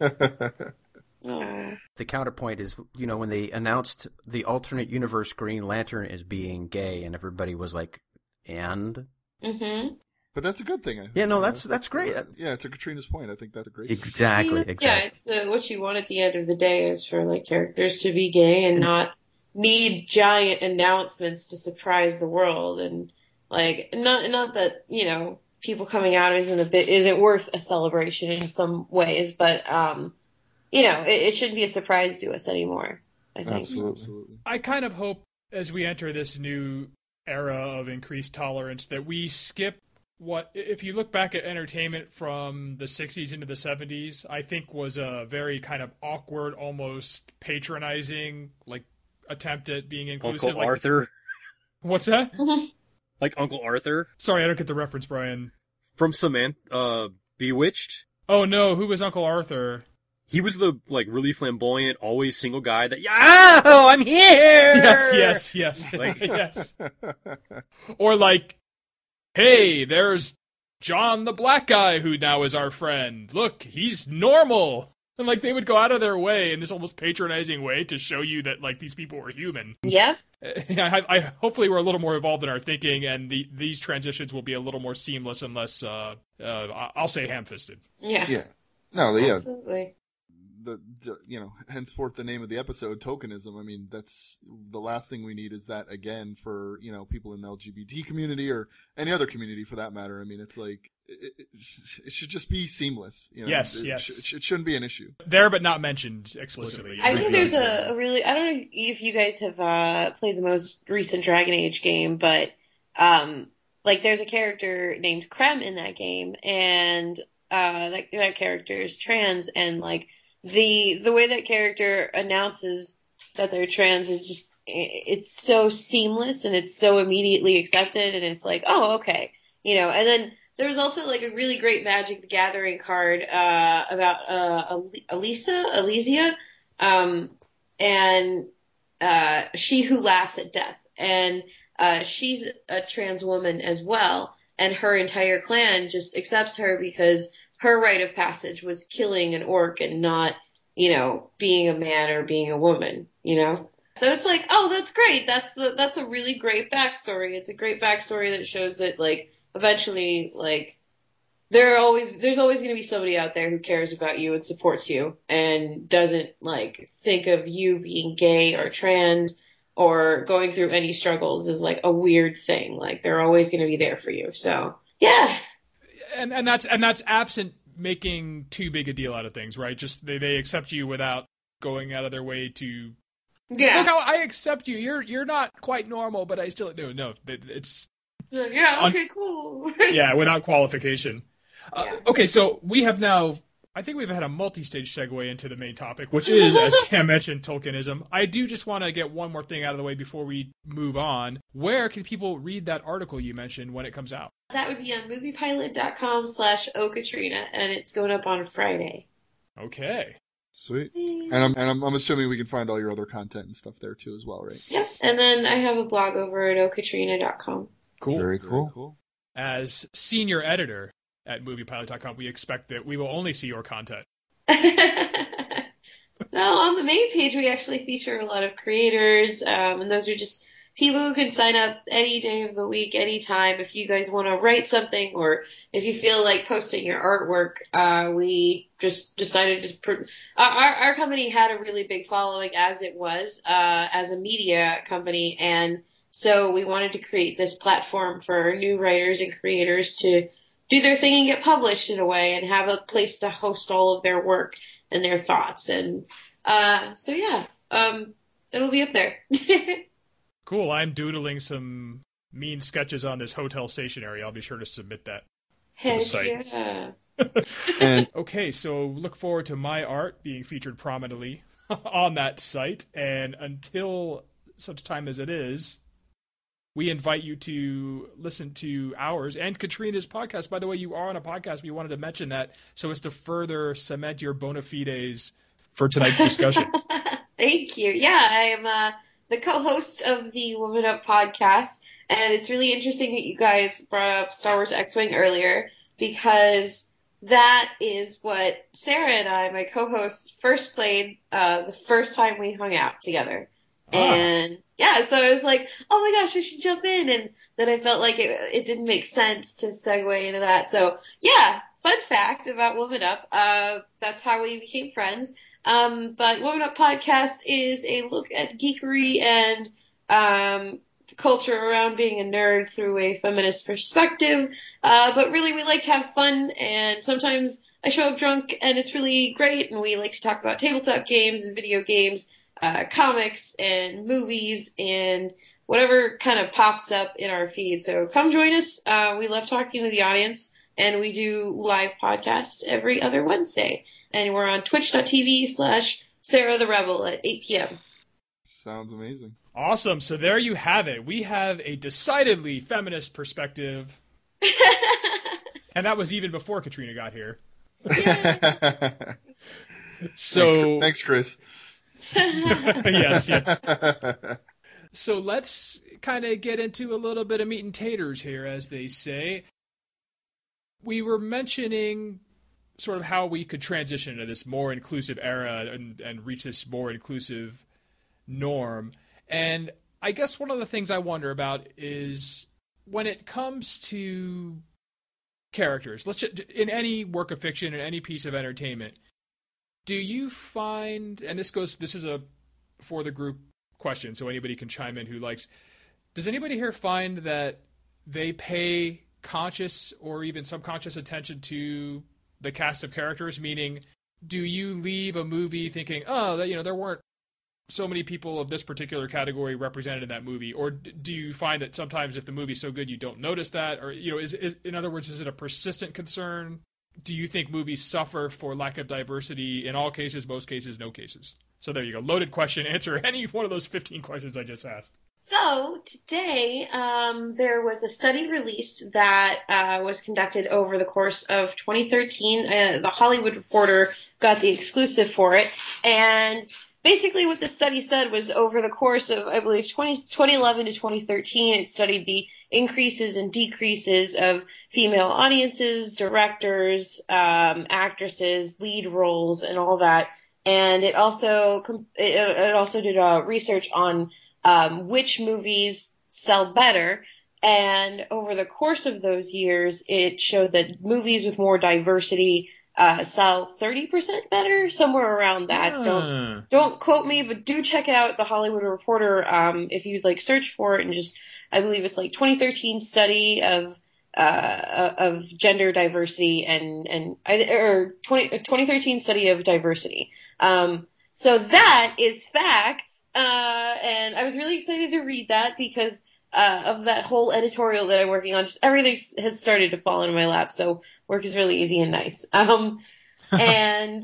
E: Oh.
C: The counterpoint is, you know, when they announced the alternate universe Green Lantern as being gay, and everybody was like, and?
E: Mm-hmm.
D: But that's a good thing. I think.
C: Yeah, no, that's that's great.
D: Yeah, to Katrina's point, I think that's a great thing.
C: Exactly,
E: Yeah,
C: exactly.
E: it's the what you want at the end of the day is for like characters to be gay and not need giant announcements to surprise the world, and like not not that you know people coming out isn't a bit isn't worth a celebration in some ways, but um, you know it, it shouldn't be a surprise to us anymore. I think.
D: Absolutely. Absolutely.
A: I kind of hope as we enter this new era of increased tolerance that we skip what, if you look back at entertainment from the sixties into the seventies, I think was a very kind of awkward, almost patronizing, like, attempt at being inclusive.
B: Uncle
A: like,
B: Arthur.
A: What's that?
B: Like Uncle Arthur
A: Sorry, I don't get the reference, Brian.
B: from Samantha, uh, Bewitched.
A: Oh no, who was Uncle Arthur?
B: He was the, like, really flamboyant, always single guy that, yeah, oh, I'm here!
A: Yes, yes, yes,
B: Like-
A: yes. Or like, hey, there's John the black guy who now is our friend. Look, he's normal. And like they would go out of their way in this almost patronizing way to show you that like these people were human.
E: Yep.
A: I, I hopefully we're a little more evolved in our thinking, and the, these transitions will be a little more seamless and less, uh, uh, I'll say, ham-fisted.
E: Yeah.
D: Yeah. No, yeah.
E: Absolutely.
D: The, the you know henceforth the name of the episode, tokenism. I mean, that's the last thing we need is that again for you know people in the L G B T community or any other community for that matter. I mean, it's like it, it, it should just be seamless. You know?
A: Yes,
D: it,
A: yes.
D: It, it shouldn't be an issue.
A: There, but not mentioned explicitly.
E: I think there's a, a really I don't know if you guys have uh, played the most recent Dragon Age game, but um, like there's a character named Krem in that game, and uh, that that character is trans, and like. The the way that character announces that they're trans is just it's so seamless and it's so immediately accepted, and it's like, oh, okay, you know. And then there was also like a really great Magic the Gathering card uh, about uh, Elisa, Elysia, um, and uh, She Who Laughs at Death, and uh, she's a trans woman as well, and her entire clan just accepts her because her rite of passage was killing an orc and not, you know, being a man or being a woman, you know? So it's like, oh, that's great. That's the, that's a really great backstory. It's a great backstory that shows that, like, eventually, like, there are always, there's always going to be somebody out there who cares about you and supports you and doesn't, like, think of you being gay or trans or going through any struggles as, like, a weird thing. Like, they're always going to be there for you. So, yeah.
A: And and that's and that's absent making too big a deal out of things, right? Just they, they accept you without going out of their way to
E: Yeah.
A: look how I accept you. You're you're not quite normal, but I still no no. It's
E: Yeah, okay, cool.
A: yeah, without qualification. Uh,
E: Yeah.
A: okay, so we have now. I think we've had a multi-stage segue into the main topic, which is, as Cam mentioned, Tolkienism. I do just want to get one more thing out of the way before we move on. Where can people read that article you mentioned when it comes out?
E: That would be on moviepilot.com slash okatrina, and it's going up on Friday.
A: Okay.
D: Sweet. And I'm and I'm, I'm assuming we can find all your other content and stuff there too as well, right?
E: Yep, and then I have a blog over at okatrina dot com.
A: Cool.
D: Very cool. cool.
A: As senior editor at moviepilot dot com, we expect that we will only see your content.
E: No, on the main page we actually feature a lot of creators, um, and those are just people who can sign up any day of the week, anytime. If you guys want to write something, or if you feel like posting your artwork, uh, we just decided to. Pr- our our company had a really big following as it was, uh, as a media company, and so we wanted to create this platform for new writers and creators to do their thing and get published in a way, and have a place to host all of their work and their thoughts. And uh, so, yeah, um, it'll be up there.
A: Cool. I'm doodling some mean sketches on this hotel stationery. I'll be sure to submit that.
E: Heck
A: site.
E: yeah.
D: And
A: Okay, so look forward to my art being featured prominently on that site. And until such time as it is, we invite you to listen to ours and Katrina's podcast. By the way, you are on a podcast. We wanted to mention that so as to further cement your bona fides for tonight's discussion.
E: Thank you. Yeah, I am uh, the co-host of the Woman Up podcast, and it's really interesting that you guys brought up Star Wars X-Wing earlier, because that is what Sarah and I, my co-hosts, first played uh, the first time we hung out together.
A: Ah.
E: And yeah, so I was like, oh my gosh, I should jump in. And then I felt like it, it didn't make sense to segue into that. So yeah, fun fact about Woman Up. Uh, that's how we became friends. Um, but Woman Up Podcast is a look at geekery and um, culture around being a nerd through a feminist perspective. Uh, but really, we like to have fun, and sometimes I show up drunk, and it's really great, and we like to talk about tabletop games and video games, uh, comics and movies, and whatever kind of pops up in our feed. So come join us. Uh, we love talking to the audience, and we do live podcasts every other Wednesday. And we're on twitch.tv slash Sarah the Rebel at eight p.m.
D: Sounds amazing.
A: Awesome. So there you have it. We have a decidedly feminist perspective. And that was even before Katrina got here. So
F: Thanks, Chris.
A: yes, yes. So let's kind of get into a little bit of meat and taters here, as they say. We were mentioning sort of how we could transition to this more inclusive era and, and reach this more inclusive norm. And I guess one of the things I wonder about is when it comes to characters, let's just, in any work of fiction, in any piece of entertainment, do you find, and this goes, this is a for the group question, so anybody can chime in who likes, does anybody here find that they pay conscious or even subconscious attention to the cast of characters? Meaning, do you leave a movie thinking, oh, that, you know, there weren't so many people of this particular category represented in that movie? Or do you find that sometimes if the movie's so good you don't notice that? Or, you know, is, is in other words, is it a persistent concern? Do you think movies suffer for lack of diversity in all cases, most cases, no cases? So there you go. Loaded question. Answer any one of those fifteen questions I just asked.
E: So today, um, there was a study released that uh, was conducted over the course of twenty thirteen. Uh, the Hollywood Reporter got the exclusive for it, and basically what the study said was over the course of, I believe, twenty, twenty eleven to twenty thirteen, it studied the increases and decreases of female audiences, directors, um, actresses, lead roles, and all that. And it also it, it also did uh, research on um, which movies sell better. And over the course of those years, it showed that movies with more diversity uh, sell thirty percent better, somewhere around that.
B: Hmm.
E: Don't don't quote me, but do check out the Hollywood Reporter um, if you'd like search for it, and just, I believe it's like twenty thirteen study of uh, of gender diversity and and or twenty, twenty thirteen study of diversity. Um, so that is fact, uh, and I was really excited to read that because uh, of that whole editorial that I'm working on. Just everything has started to fall into my lap, so work is really easy and nice. Um, and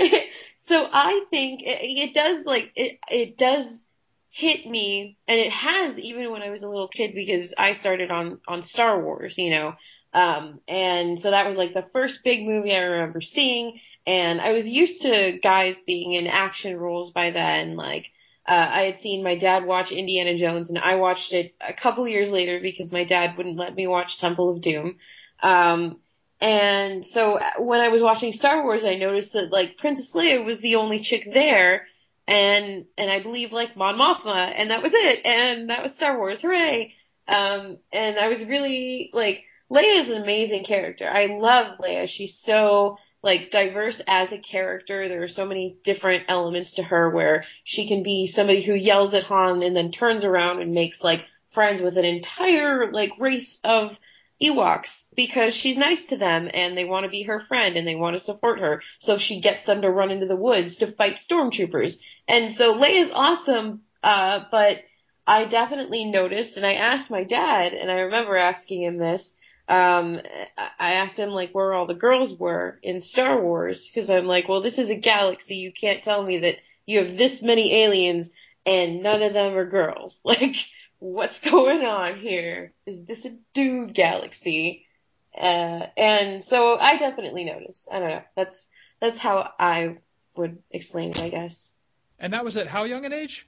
E: so I think it, it does like it it does hit me, and it has even when I was a little kid, because I started on on Star Wars, you know, um, and so that was like the first big movie I remember seeing. And I was used to guys being in action roles by then. Like, uh, I had seen my dad watch Indiana Jones, and I watched it a couple years later because my dad wouldn't let me watch Temple of Doom. Um, and so when I was watching Star Wars, I noticed that, like, Princess Leia was the only chick there, and, and I believe, like, Mon Mothma, and that was it. And that was Star Wars. Hooray! Um, and I was really, like, Leia is an amazing character. I love Leia. She's so, like, diverse as a character. There are so many different elements to her where she can be somebody who yells at Han and then turns around and makes, like, friends with an entire, like, race of Ewoks because she's nice to them and they want to be her friend and they want to support her. So she gets them to run into the woods to fight stormtroopers. And so Leia's awesome, uh, but I definitely noticed, and I asked my dad, and I remember asking him this, Um, I asked him, like, where all the girls were in Star Wars, because I'm like, well, this is a galaxy. You can't tell me that you have this many aliens and none of them are girls. Like, what's going on here? Is this a dude galaxy? Uh, and so I definitely noticed. I don't know. That's, that's how I would explain it, I guess.
A: And that was at how young an age?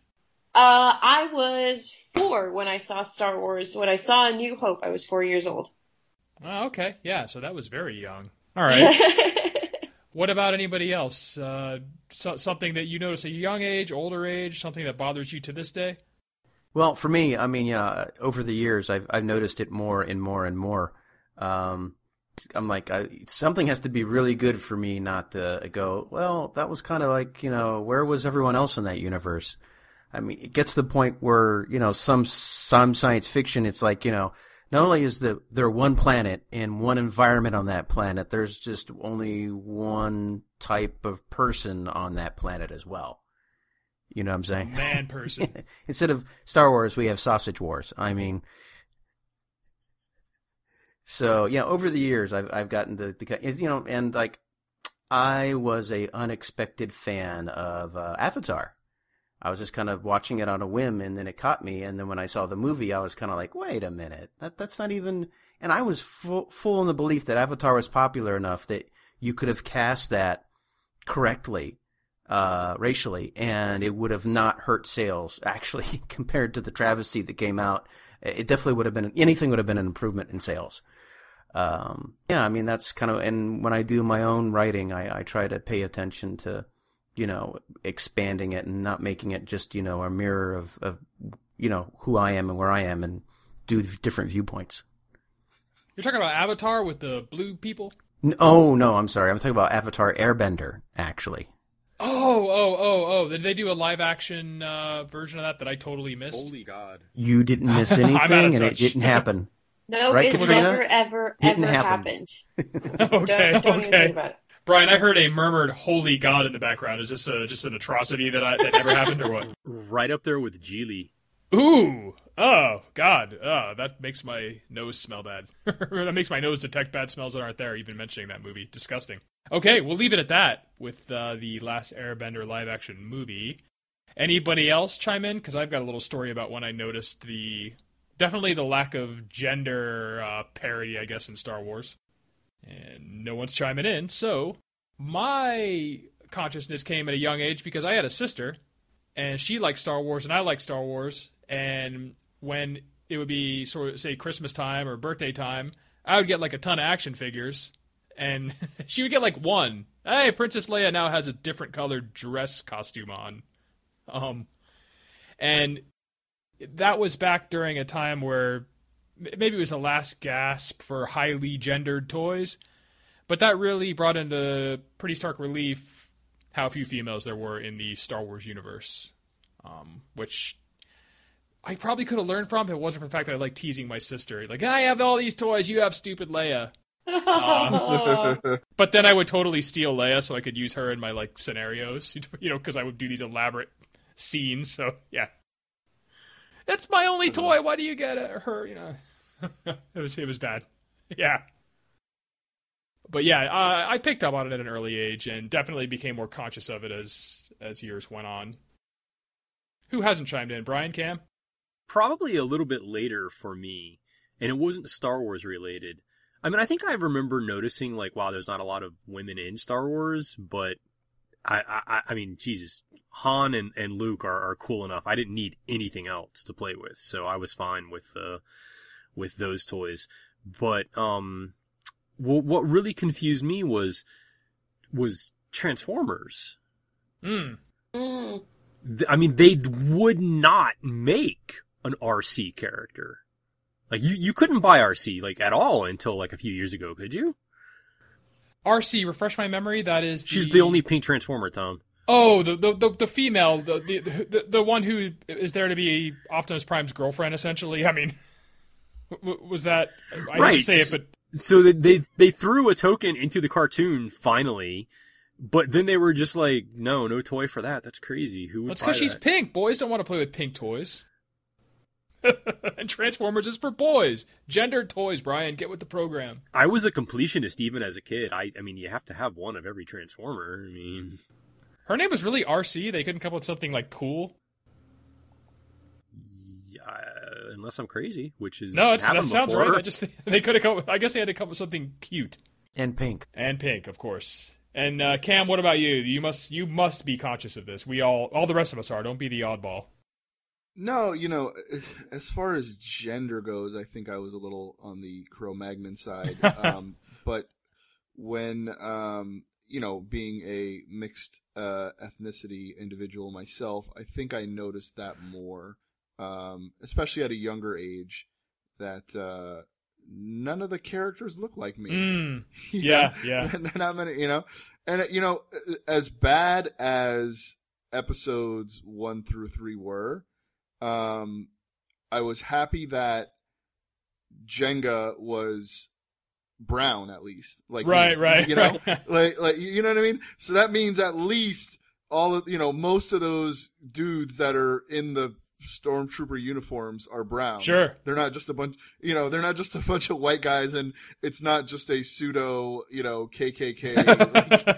E: Uh, I was four when I saw Star Wars. When I saw A New Hope, I was four years old.
A: Oh, okay. Yeah, so that was very young. All right. What about anybody else? Uh, so, something that you notice at a young age, older age, something that bothers you to this day?
C: Well, for me, I mean, yeah, over the years, I've I've noticed it more and more and more. Um, I'm like, I, something has to be really good for me not to go, well, that was kind of like, you know, where was everyone else in that universe? I mean, it gets to the point where, you know, some some science fiction, it's like, you know, not only is the, there one planet and one environment on that planet, there's just only one type of person on that planet as well. You know what I'm saying?
A: Man person.
C: Instead of Star Wars, we have Sausage Wars. I mean, so, yeah, over the years, I've I've gotten the, the you know, and like, I was a unexpected fan of uh, Avatar. I was just kind of watching it on a whim, and then it caught me. And then when I saw the movie, I was kind of like, wait a minute, that that's not even. And I was full, full in the belief that Avatar was popular enough that you could have cast that correctly, uh, racially, and it would have not hurt sales. Actually, compared to the travesty that came out, it definitely would have been anything would have been an improvement in sales. Um, yeah, I mean that's kind of. And when I do my own writing, I, I try to pay attention to, you know, expanding it and not making it just, you know, a mirror of, of, you know, who I am and where I am, and do different viewpoints.
A: You're talking about Avatar with the blue people?
C: No, oh, no, I'm sorry. I'm talking about Avatar Airbender, actually.
A: Oh, oh, oh, oh. Did they do a live action uh, version of that that I totally missed?
B: Holy God.
C: You didn't miss anything, and it didn't happen.
E: No,
C: Right,
E: it
C: Katrina?
E: never, ever,
C: Didn't
E: ever
C: happen.
E: happened.
A: Okay,
E: don't, don't even
A: okay.
E: think about it.
A: Brian, I heard a murmured "Holy God" in the background. Is this a, just an atrocity that I, that never happened, or what?
B: Right up there with Geely.
A: Ooh, oh God, oh, that makes my nose smell bad. That makes my nose detect bad smells that aren't there. Even mentioning that movie, disgusting. Okay, we'll leave it at that with uh, the Last Airbender live-action movie. Anybody else chime in? Because I've got a little story about when I noticed the definitely the lack of gender uh, parity, I guess, in Star Wars. And no one's chiming in, so my consciousness came at a young age because I had a sister, and she liked Star Wars, and I liked Star Wars, and when it would be sort of, say, Christmas time or birthday time, I would get like a ton of action figures, and she would get like one. Hey, Princess Leia now has a different colored dress costume on. Um, and that was back during a time where maybe it was the last gasp for highly gendered toys, but that really brought into pretty stark relief how few females there were in the Star Wars universe, um, which I probably could have learned from if it wasn't for the fact that I like teasing my sister. Like, I have all these toys, you have stupid Leia. Um, but then I would totally steal Leia so I could use her in my, like, scenarios, you know, because I would do these elaborate scenes, so, yeah. It's my only toy, why do you get her, you know? it was it was bad. Yeah. But yeah, uh, I picked up on it at an early age and definitely became more conscious of it as as years went on. Who hasn't chimed in? Brian, Cam?
B: Probably a little bit later for me, and it wasn't Star Wars related. I mean, I think I remember noticing, like, wow, there's not a lot of women in Star Wars, but I, I, I mean, Jesus, Han and, and Luke are, are cool enough. I didn't need anything else to play with, so I was fine with uh, with those toys. But um, w- what really confused me was was Transformers.
A: Mm.
E: Mm.
B: Th- I mean, they would not make an R C character. Like, you, you couldn't buy R C, like, at all until, like, a few years ago, could you?
A: R C, refresh my memory, that is the...
B: She's the only pink Transformer, Tom.
A: Oh, the the, the, the female, the, the the the one who is there to be Optimus Prime's girlfriend, essentially. I mean, w- was that... I
B: right.
A: hate to say it, but...
B: So they, they, they threw a token into the cartoon, finally, but then they were just like, no, no toy for that. That's crazy. Who would
A: That's
B: buy
A: because she's
B: that?
A: pink. Boys don't want to play with pink toys. And Transformers is for boys. Gendered toys, Brian. Get with the program.
B: I was a completionist even as a kid. I, I mean, you have to have one of every Transformer. I mean...
A: Her name was really R C. They couldn't come up with something, like, cool?
B: Yeah, unless I'm crazy, which is...
A: No, it's, that
B: happened
A: sounds
B: before.
A: right. I just they could have come... I guess they had to come up with something cute.
C: And pink.
A: And pink, of course. And uh, Cam, what about you? You must you must be conscious of this. We all, all the rest of us are. Don't be the oddball.
D: No, you know, as far as gender goes, I think I was a little on the Cro-Magnon side. um, but when, um, you know, being a mixed uh, ethnicity individual myself, I think I noticed that more, um, especially at a younger age, that uh, none of the characters look like me.
A: Mm,
D: You
A: yeah,
D: know?
A: yeah.
D: Not many, you know, and you know, as bad as episodes one through three were, um, I was happy that Jenga was brown, at least. Like,
A: Right,
D: me,
A: right,
D: You know,
A: right.
D: like, like you know what I mean. So that means at least all of you know most of those dudes that are in the stormtrooper uniforms are brown.
A: Sure.
D: They're not just a bunch, you know, they're not just a bunch of white guys, and it's not just a pseudo, you know, K K K like,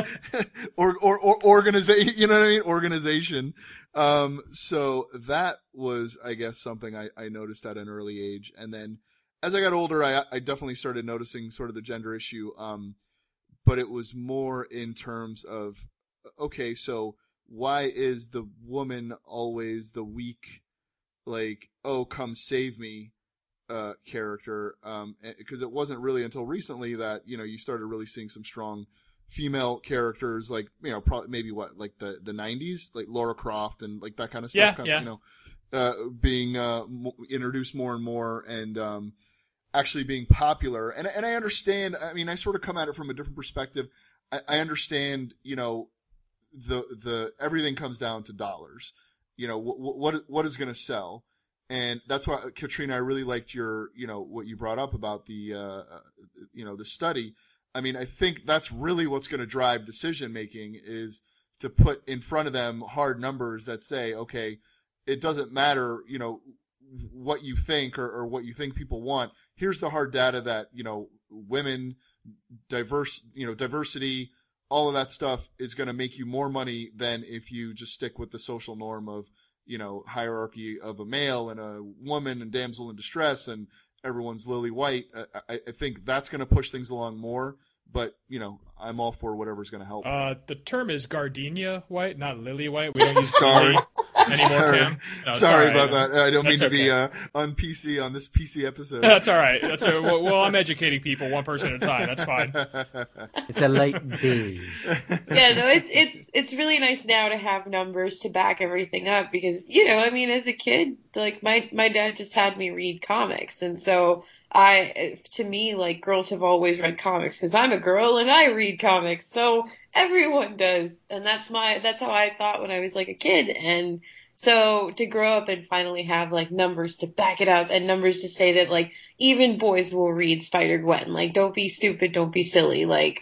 D: or, or, or organization, you know what I mean? Organization. Um, so that was, I guess, something I, I noticed at an early age. And then as I got older, I, I definitely started noticing sort of the gender issue. Um, but it was more in terms of, okay, so why is the woman always the weak, like, oh, come save me, uh, character? Um, because it wasn't really until recently that, you know, you started really seeing some strong female characters, like, you know, probably maybe what, like the, the nineties, like Laura Croft and like that kind of stuff,
A: Yeah,
D: kind
A: yeah.
D: of, you know, uh, being, uh, mo- introduced more and more and, um, actually being popular. And, and I understand, I mean, I sort of come at it from a different perspective. I, I understand, you know, the the everything comes down to dollars. You know, what what what is going to sell, and that's why, Katrina, I really liked your, you know, what you brought up about the uh, you know the study. I mean, I think that's really what's going to drive decision making, is to put in front of them hard numbers that say, okay, it doesn't matter, you know, what you think or, or what you think people want. Here's the hard data that, you know, women, diverse, you know, diversity, all of that stuff is going to make you more money than if you just stick with the social norm of, you know, hierarchy of a male and a woman and damsel in distress and everyone's lily white. I, I think that's going to push things along more. But, you know, I'm all for whatever's going to help.
A: Uh, the term is gardenia white, not lily white. We don't use
D: Sorry.
A: lily anymore,
D: Sorry,
A: Cam. No, it's
D: Sorry
A: all right.
D: about that. I don't
A: That's
D: mean to be
A: okay.
D: uh, un P C on this P C episode.
A: That's all right. That's a, well, well, I'm educating people one person at a time. That's fine.
C: It's a late day.
E: Yeah, no, it's it's it's really nice now to have numbers to back everything up, because, you know, I mean, as a kid, like my my dad just had me read comics, and so I, to me, like, girls have always read comics because I'm a girl and I read comics, so everyone does, and that's my that's how I thought when I was like a kid. And so to grow up and finally have like numbers to back it up, and numbers to say that like even boys will read Spider-Gwen, like, don't be stupid, don't be silly, like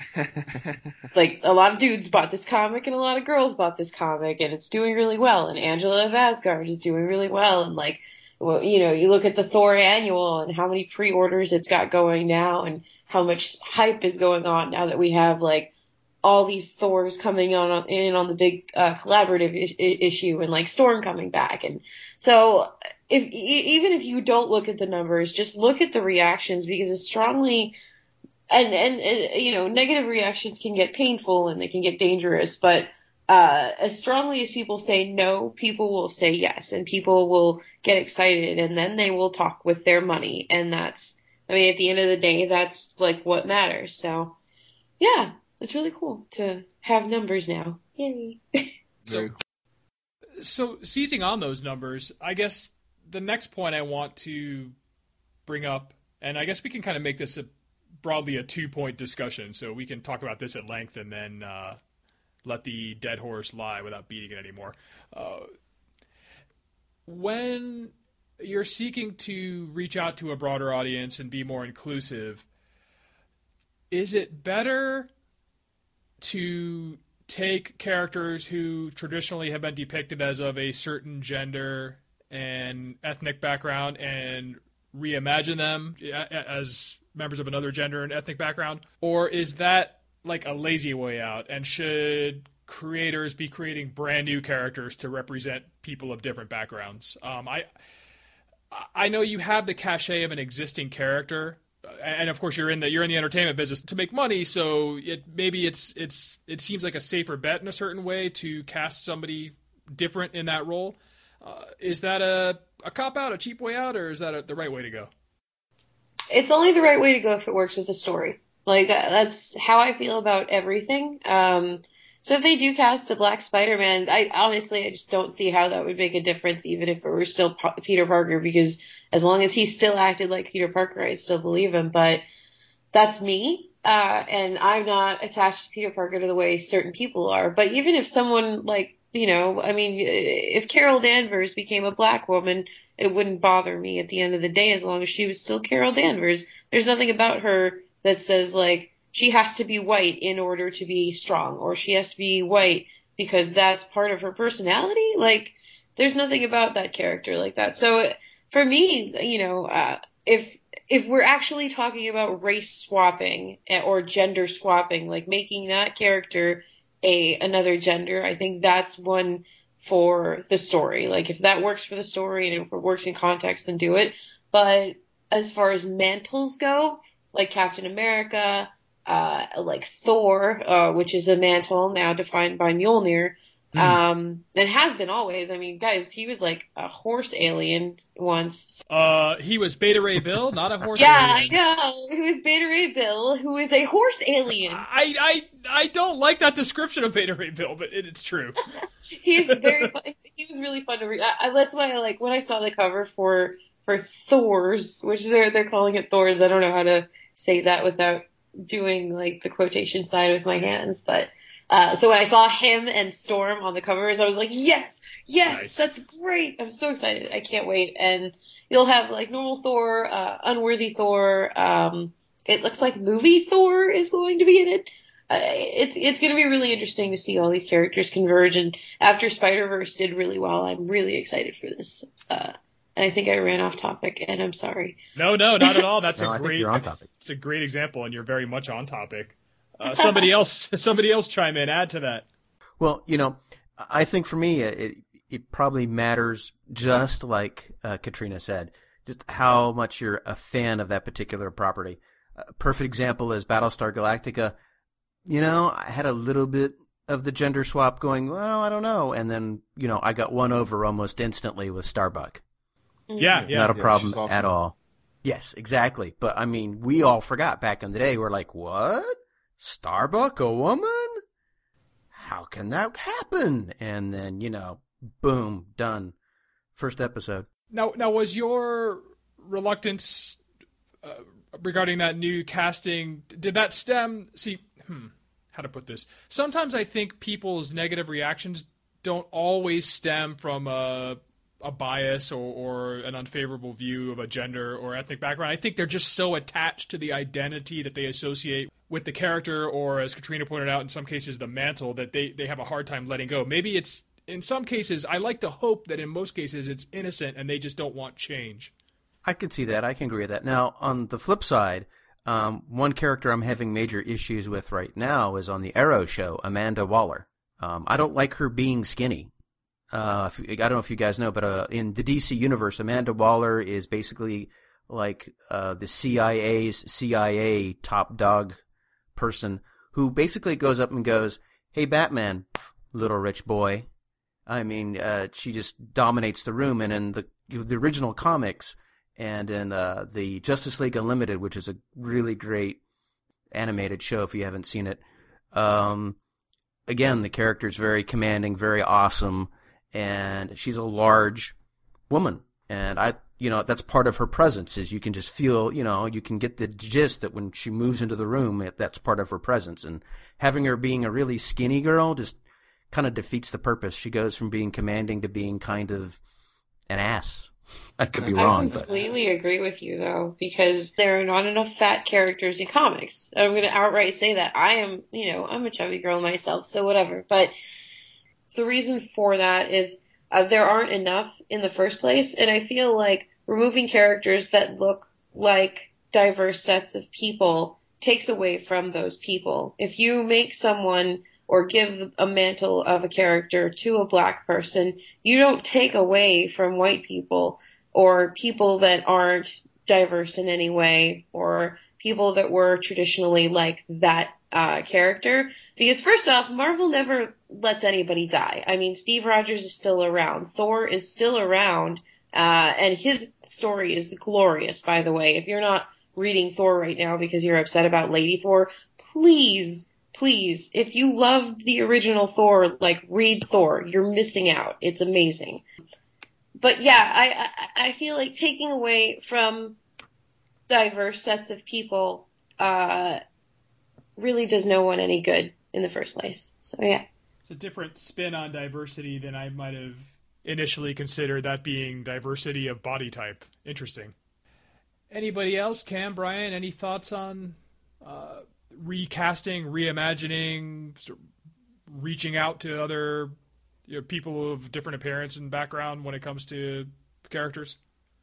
E: like a lot of dudes bought this comic and a lot of girls bought this comic, and it's doing really well, and Angela of Asgard is doing really well, and like, well, you know, you look at the Thor annual and how many pre-orders it's got going now, and how much hype is going on now that we have like all these Thors coming on in on the big uh, collaborative I- I- issue, and like Storm coming back. And so if e- even if you don't look at the numbers, just look at the reactions, because it's strongly and and uh, you know, negative reactions can get painful and they can get dangerous, but Uh, as strongly as people say no, people will say yes, and people will get excited, and then they will talk with their money. And that's, I mean, at the end of the day, that's like what matters. So yeah, it's really cool to have numbers now. Yay.
A: So, so seizing on those numbers, I guess the next point I want to bring up, and I guess we can kind of make this a broadly a two-point discussion, so we can talk about this at length and then uh, let the dead horse lie without beating it anymore. Uh, when you're seeking to reach out to a broader audience and be more inclusive, is it better to take characters who traditionally have been depicted as of a certain gender and ethnic background and reimagine them as members of another gender and ethnic background? Or is that like a lazy way out, and should creators be creating brand new characters to represent people of different backgrounds? Um, I I know you have the cachet of an existing character, and of course you're in the you're in the entertainment business to make money, so it maybe it's it's it seems like a safer bet in a certain way to cast somebody different in that role. Uh, is that a, a cop-out, a cheap way out, or is that a, the right way to go?
E: It's only the right way to go if it works with the story. Like, that's how I feel about everything. Um, so if they do cast a Black Spider-Man, I honestly, I just don't see how that would make a difference, even if it were still P- Peter Parker, because as long as he still acted like Peter Parker, I'd still believe him. But that's me, uh, and I'm not attached to Peter Parker to the way certain people are. But even if someone like, you know, I mean, if Carol Danvers became a black woman, it wouldn't bother me at the end of the day as long as she was still Carol Danvers. There's nothing about her that says, like, she has to be white in order to be strong, or she has to be white because that's part of her personality. Like, there's nothing about that character like that. So for me, you know, uh, if if we're actually talking about race swapping or gender swapping, like making that character a another gender, I think that's one for the story. Like, if that works for the story and if it works in context, then do it. But as far as mantles go, like Captain America, uh, like Thor, uh, which is a mantle now defined by Mjolnir, mm. um, and has been always. I mean, guys, he was like a horse alien once.
A: Uh, he was Beta Ray Bill, not a horse
E: yeah,
A: alien.
E: Yeah, I know. He was Beta Ray Bill, who is a horse alien.
A: I, I, I don't like that description of Beta Ray Bill, but it, it's true.
E: He's very fun. He was really fun to read. I, I, that's why I like when I saw the cover for for Thor's, which they're they're calling it Thor's. I don't know how to say that without doing like the quotation sign with my hands, but uh so when I saw him and Storm on the covers, I was like, yes, yes, nice. That's great. I'm so excited. I can't wait. And you'll have like normal Thor, uh unworthy Thor, um it looks like movie Thor is going to be in it. Uh, it's it's going to be really interesting to see all these characters converge, and after Spider-Verse did really well, I'm really excited for this. Uh And I think I ran off topic, and I'm sorry.
A: No, no, not at all. That's
C: no,
A: a
C: I
A: great.
C: Think you're on topic.
A: It's a great example, and you're very much on topic. Uh, somebody else, somebody else, chime in, add to that.
C: Well, you know, I think for me, it it probably matters, just like uh, Katrina said, just how much you're a fan of that particular property. A perfect example is Battlestar Galactica. You know, I had a little bit of the gender swap going. Well, I don't know, and then you know, I got won over almost instantly with Starbuck.
A: Yeah, yeah.
C: Not a
F: yeah,
C: problem
F: awesome.
C: at all. Yes, exactly. But, I mean, we all forgot back in the day. We're like, what? Starbuck, a woman? How can that happen? And then, you know, boom, done. First episode.
A: Now, now was your reluctance uh, regarding that new casting, did that stem... See, hmm, how to put this? Sometimes I think people's negative reactions don't always stem from a... a bias or, or an unfavorable view of a gender or ethnic background. I think they're just so attached to the identity that they associate with the character, or as Katrina pointed out, in some cases the mantle, that they, they have a hard time letting go. Maybe it's, in some cases, I like to hope that in most cases it's innocent and they just don't want change.
C: I can see that. I can agree with that. Now, on the flip side, um, one character I'm having major issues with right now is on the Arrow show, Amanda Waller. Um, I don't like her being skinny. Uh, I don't know if you guys know, but uh, in the D C universe, Amanda Waller is basically like uh, the C I A's C I A top dog person who basically goes up and goes, "Hey, Batman, little rich boy." I mean, uh, she just dominates the room. And in the the original comics and in uh, the Justice League Unlimited, which is a really great animated show if you haven't seen it, um, again, the character is very commanding, very awesome. And she's a large woman, and I, you know, that's part of her presence. Is you can just feel, you know, you can get the gist that when she moves into the room, it, that's part of her presence. And having her being a really skinny girl just kind of defeats the purpose. She goes from being commanding to being kind of an ass. I could be wrong.
E: I completely but... agree with you, though, because there are not enough fat characters in comics. I'm going to outright say that. I am, you know, I'm a chubby girl myself, so whatever. But the reason for that is uh, there aren't enough in the first place, and I feel like removing characters that look like diverse sets of people takes away from those people. If you make someone or give a mantle of a character to a black person, you don't take away from white people or people that aren't diverse in any way or people that were traditionally like that uh, character. Because first off, Marvel never lets anybody die. I mean, Steve Rogers is still around. Thor is still around. Uh, and his story is glorious, by the way. If you're not reading Thor right now because you're upset about Lady Thor, please, please, if you loved the original Thor, like, read Thor. You're missing out. It's amazing. But yeah, I, I, I feel like taking away from diverse sets of people, uh, really does no one any good in the first place. So yeah.
A: It's a different spin on diversity than I might have initially considered, that being diversity of body type. Interesting. Anybody else? Cam, Brian, any thoughts on uh, recasting, reimagining, sort of reaching out to other, you know, people of different appearance and background when it comes to characters?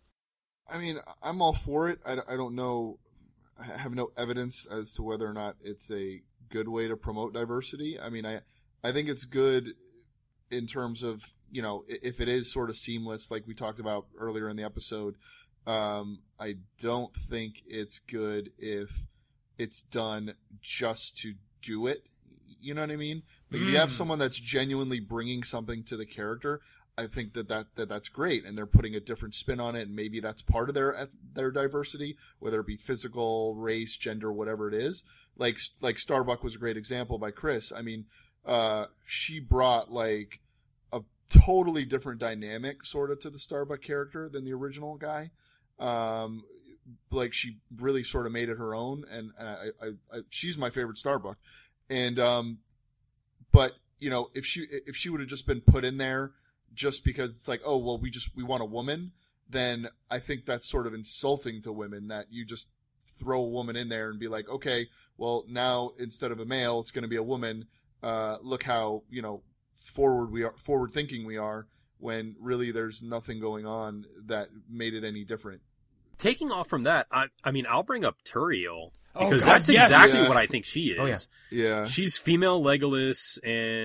D: I mean, I'm all for it. I, I don't know. I have no evidence as to whether or not it's a good way to promote diversity. I mean, I, I think it's good in terms of, you know, if it is sort of seamless, like we talked about earlier in the episode. Um, I don't think it's good if it's done just to do it. You know what I mean? Like mm. if you have someone that's genuinely bringing something to the character, I think that, that, that that's great, and they're putting a different spin on it, and maybe that's part of their their diversity, whether it be physical, race, gender, whatever it is. Like like Starbuck was a great example by Chris. I mean, uh, she brought like a totally different dynamic sort of to the Starbuck character than the original guy. Um, like she really sort of made it her own, and, and I, I, I, she's my favorite Starbuck. And um, but you know, if she if she would have just been put in there just because it's like, oh, well, we just, we want a woman, then I think that's sort of insulting to women, that you just throw a woman in there and be like, okay, well, now instead of a male, it's going to be a woman. Uh, look how, you know, forward we are, forward thinking we are, when really there's nothing going on that made it any different.
B: Taking off from that, I, I mean, I'll bring up Turiel.
A: Oh,
B: because
A: God,
B: that's
A: yes.
B: exactly
D: Yeah.
B: what I think she is.
C: Oh, yeah.
D: Yeah.
B: She's female Legolas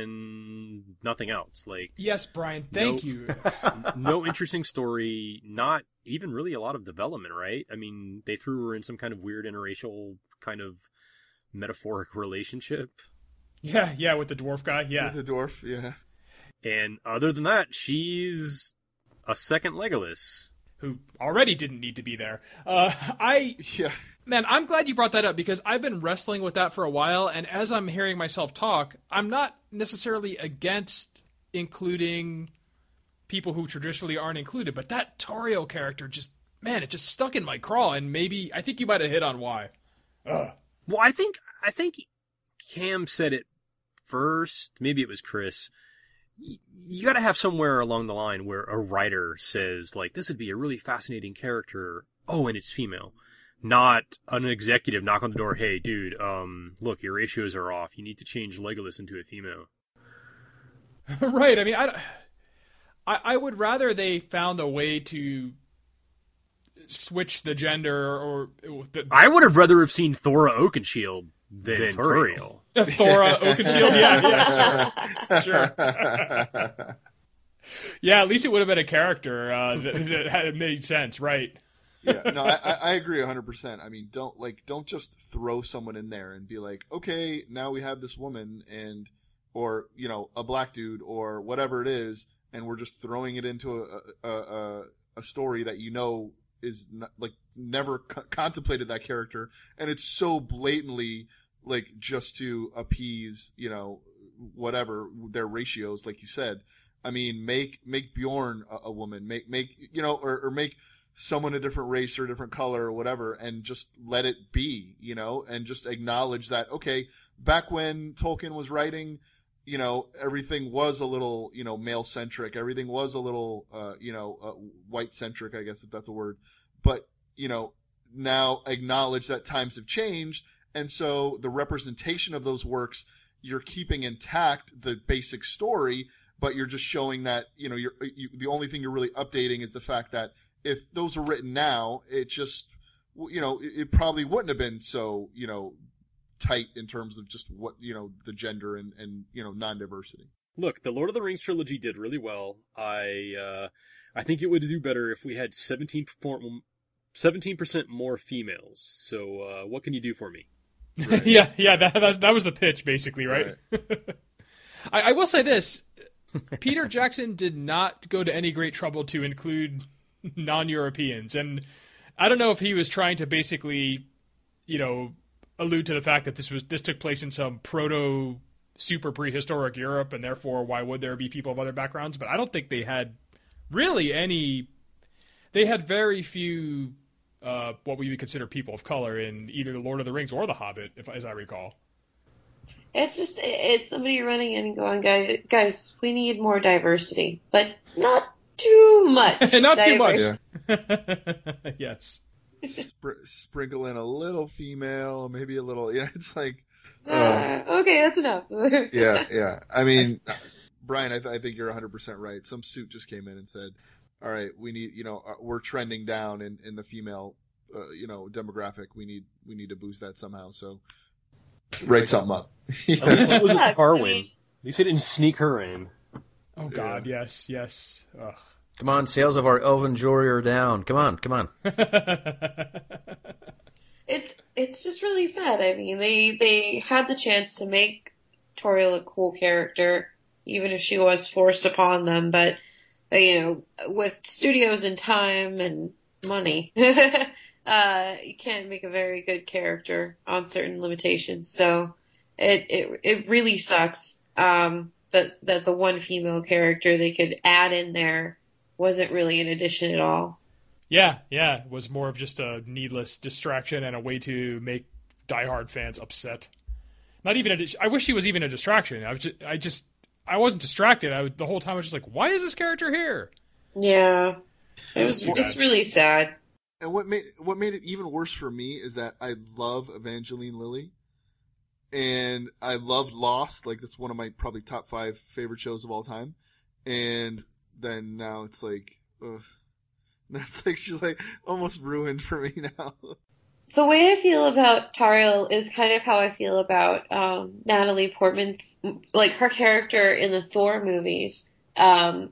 B: and nothing else. Like,
A: Yes, Brian, thank
B: no,
A: you.
B: no interesting story, not even really a lot of development, right? I mean, they threw her in some kind of weird interracial kind of metaphoric relationship.
A: Yeah, yeah, with the dwarf guy, yeah.
D: With the dwarf, yeah.
B: And other than that, she's a second Legolas.
A: Who already didn't need to be there. Uh, I...
D: Yeah.
A: Man, I'm glad you brought that up, because I've been wrestling with that for a while, and as I'm hearing myself talk, I'm not necessarily against including people who traditionally aren't included, but that Toriel character just, man, it just stuck in my craw, and maybe, I think you might have hit on why. Ugh.
B: Well, I think, I think Cam said it first, maybe it was Chris. You got to have somewhere along the line where a writer says, like, this would be a really fascinating character. Oh, and it's female. Not an executive knock on the door. Hey, dude, um, look, your ratios are off. You need to change Legolas into a female.
A: Right. I mean, I, I, I would rather they found a way to switch the gender, or... The,
B: I would have rather have seen Thora Oakenshield than, than Turiel.
A: Thora Oakenshield, yeah, yeah, sure. sure. Yeah, at least it would have been a character uh, that, that had made sense, right?
D: Yeah, no, I, I agree one hundred percent. I mean, don't like don't just throw someone in there and be like, okay, now we have this woman and, or you know, a black dude or whatever it is, and we're just throwing it into a a, a, a story that you know is not, like never co- contemplated that character, and it's so blatantly like just to appease, you know, whatever their ratios, like you said. I mean, make make Bjorn a, a woman, make make you know, or, or make someone a different race or a different color or whatever, and just let it be, you know, and just acknowledge that, okay, back when Tolkien was writing, you know, everything was a little, you know, male centric, everything was a little, uh, you know, uh, white centric, I guess, if that's a word. But, you know, now acknowledge that times have changed, and so the representation of those works, you're keeping intact the basic story, but you're just showing that, you know, you're, you, the only thing you're really updating is the fact that if those were written now, it just, you know, it, it probably wouldn't have been so, you know, tight in terms of just what, you know, the gender and, and you know, non-diversity.
B: Look, the Lord of the Rings trilogy did really well. I uh, I think it would do better if we had seventeen percent more females. So uh, what can you do for me?
D: Right.
A: yeah, yeah, that, that that was the pitch, basically, right? I, I will say this: Peter Jackson did not go to any great trouble to include non-Europeans, and I don't know if he was trying to basically, you know, allude to the fact that this was this took place in some proto super prehistoric Europe, and therefore why would there be people of other backgrounds? But I don't think they had really any. They had very few uh, what we would consider people of color in either the Lord of the Rings or the Hobbit, if as I recall.
E: It's just it's somebody running in and going, guys, guys, we need more diversity, but not too much.
A: Not too much.
E: diversity.
A: Yes.
D: Spr- sprinkle in a little female, maybe a little. Yeah, it's like.
E: Uh, okay, that's enough.
D: yeah, yeah. I mean, Brian, I, th- I think you're one hundred percent right. Some suit just came in and said, "All right, we need, you know, we're trending down in, in the female, uh, you know, demographic. We need we need to boost that somehow." So, write something up.
B: At least it was
E: Yeah,
B: a Carwin.
E: I mean-
B: At least it didn't sneak her in.
A: Oh God, yes, yes. Ugh.
C: Come on, sales of our elven jewelry are down. Come on, come on.
E: It's it's just really sad. I mean, they they had the chance to make Toriel a cool character, even if she was forced upon them. But uh, you know, with studios and time and money, uh, you can't make a very good character on certain limitations. So it it it really sucks um, that that the one female character they could add in there wasn't really an addition at all.
A: Yeah, yeah, it was more of just a needless distraction and a way to make diehard fans upset. Not even a. dis- I wish he was even a distraction. I was just, I just, I wasn't distracted. I was, the whole time I was just like, why is this character here?
E: Yeah, it was.
A: too
E: It's
A: bad.
E: really sad.
D: And what made what made it even worse for me is that I love Evangeline Lilly, and I loved Lost. Like that's one of my probably top five favorite shows of all time. And then now it's like, ugh. That's like she's like almost ruined for me now.
E: The way I feel about Tariel is kind of how I feel about um, Natalie Portman's, like her character in the Thor movies, um,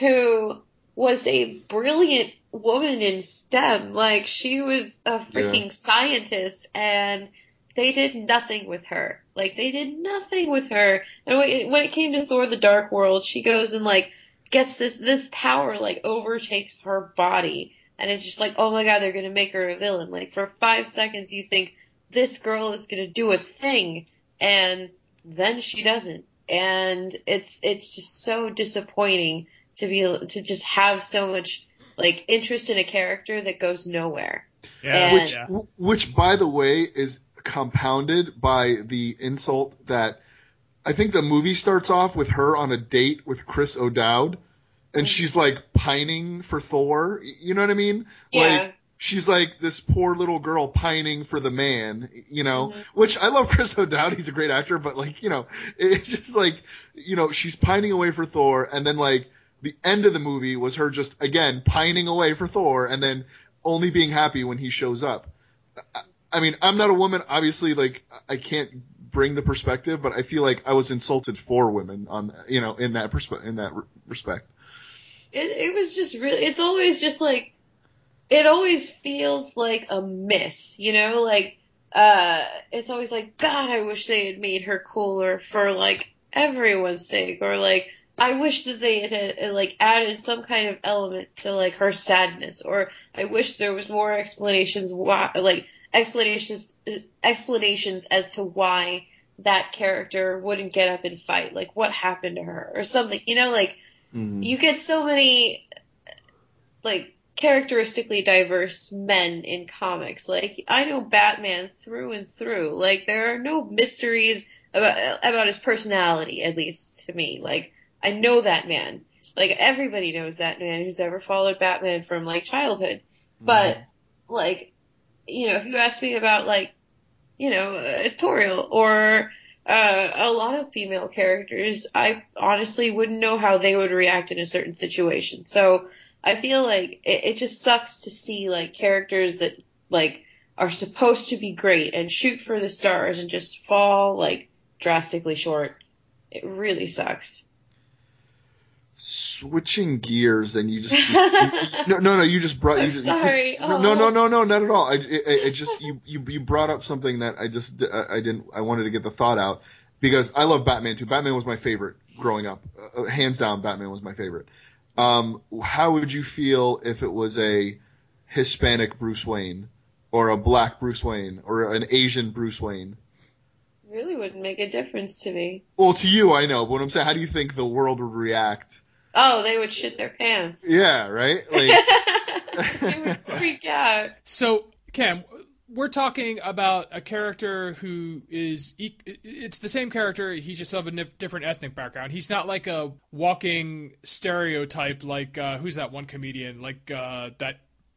E: who was a brilliant woman in STEM. Like she was a freaking
D: Yeah.
E: scientist, and they did nothing with her. Like they did nothing with her. And when it, when it came to Thor: The Dark World, she goes and like gets this this power like overtakes her body. And it's just like, oh my god, they're going to make her a villain. Like, for five seconds you think this girl is going to do a thing, and then she doesn't. And it's it's just so disappointing to be to just have so much, like, interest in a character that goes nowhere.
A: Yeah,
E: And-
D: Which,
A: yeah.
D: w- which, by the way, is compounded by the insult that I think the movie starts off with her on a date with Chris O'Dowd, and she's like pining for Thor. You know what I mean?
E: Yeah.
D: Like she's like this poor little girl pining for the man. You know,
E: Mhm.
D: which I love Chris O'Dowd. He's a great actor, but like you know, it's just like you know she's pining away for Thor, and then like the end of the movie was her just again pining away for Thor, and then only being happy when he shows up. I, I mean, I'm not a woman, obviously. Like I can't bring the perspective, but I feel like I was insulted for women on you know in that perspe- in that re- respect.
E: It, it was just really, it's always just like, it always feels like a miss, you know, like, uh, it's always like, God, I wish they had made her cooler for, like, everyone's sake, or, like, I wish that they had, had, like, added some kind of element to, like, her sadness, or I wish there was more explanations why, like, explanations, explanations as to why that character wouldn't get up and fight, like, what happened to her, or something, you know, like, you get so many, like, characteristically diverse men in comics. Like, I know Batman through and through. Like, there are no mysteries about about his personality, at least to me. Like, I know that man. Like, everybody knows that man who's ever followed Batman from, like, childhood. But, like, you know, if you ask me about, like, you know, uh, Toriel or uh, a lot of female characters, I honestly wouldn't know how they would react in a certain situation. So I feel like it, it just sucks to see, like, characters that, like, are supposed to be great and shoot for the stars and just fall, like, drastically short. It really sucks.
F: switching gears, and you just you, no no no you just brought you
E: I'm
F: just,
E: sorry.
F: You, no,
E: Oh.
F: no no no no not at all. I, I, I just you, you you brought up something that I just I, I didn't I wanted to get the thought out because I love Batman too. Batman was my favorite growing up, uh, hands down. Batman was my favorite. Um, how would you feel if it was a Hispanic Bruce Wayne, or a Black Bruce Wayne, or an Asian Bruce Wayne?
E: Really wouldn't make a difference to me.
F: Well, to you, I know, but what I'm saying, how do you think the world would react?
E: Oh, they would shit their pants.
F: Yeah, right? Like,
E: They would freak out.
A: So, Cam, we're talking about a character who is, e- it's the same character, he's just of a nif- different ethnic background. He's not like a walking stereotype like, uh, who's that one comedian, like uh, that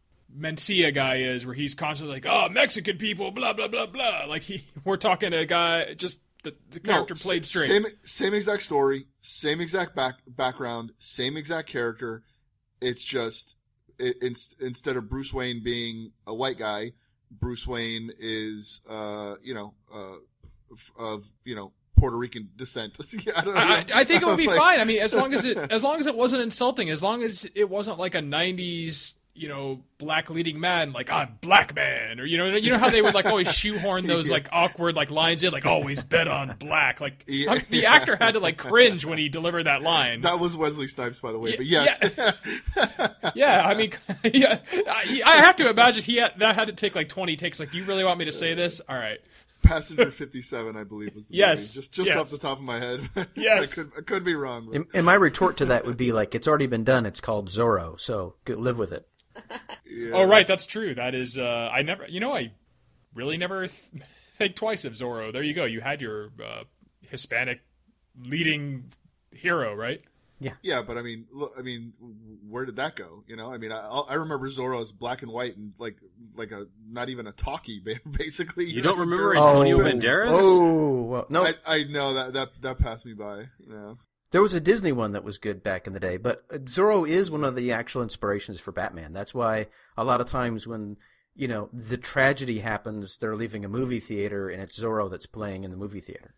A: Mencia guy is, where he's constantly like, oh, Mexican people, blah, blah, blah, blah. Like, he, we're talking to a guy, just the, the character
F: no,
A: played straight.
F: Same, same exact story, same exact back, background, same exact character. It's just, it, it's, instead of Bruce Wayne being a white guy, Bruce Wayne is, uh, you know, uh, of, you know, Puerto Rican descent. I, don't know.
A: I, I think it would be
F: Like-
A: fine. I mean, as long as it, as long as it wasn't insulting, as long as it wasn't like a nineties, you know, black leading man, like I'm black man, or you know, you know how they would like always shoehorn those like awkward like lines in, like always bet on black. Like
F: Yeah.
A: um, the actor had to like cringe when he delivered that line.
F: That was Wesley Snipes, by the way,
A: Yeah,
F: but yes.
A: Yeah, I mean, yeah, I, I have to imagine he had, that had to take like twenty takes. Like, do you really want me to say this? All right.
F: Passenger fifty-seven, I believe, was the
A: Yes,
F: movie. Just, just
A: yes.
F: off the top of my head.
A: Yes.
F: I could, I could be wrong. But...
C: And, and my retort to that would be like, it's already been done. It's called Zorro, so go- live with it.
F: Yeah.
A: Oh, right, that's true. That is, uh, I never, you know, I really never th- think twice of Zorro. There you go. You had your uh, Hispanic leading hero, right?
F: Yeah, but I mean, look, I mean, where did that go? You know, I mean, I, I remember Zorro as black and white and like, like a not even a talkie, basically.
B: You
F: know,
B: don't remember
F: barely-
B: Antonio
C: Oh.
B: Banderas?
C: Oh, well, no.
F: I, I know that that that passed me by. Yeah.
C: There was a Disney one that was good back in the day, but Zorro is one of the actual inspirations for Batman. That's why a lot of times when, you know, the tragedy happens, they're leaving a movie theater and it's Zorro that's playing in the movie theater.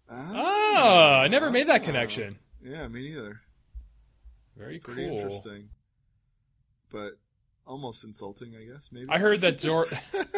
A: Ah, I never made that connection.
F: Yeah, me neither.
A: Very cool.
F: Pretty interesting, but almost insulting, I guess. Maybe.
A: I heard that Zorro.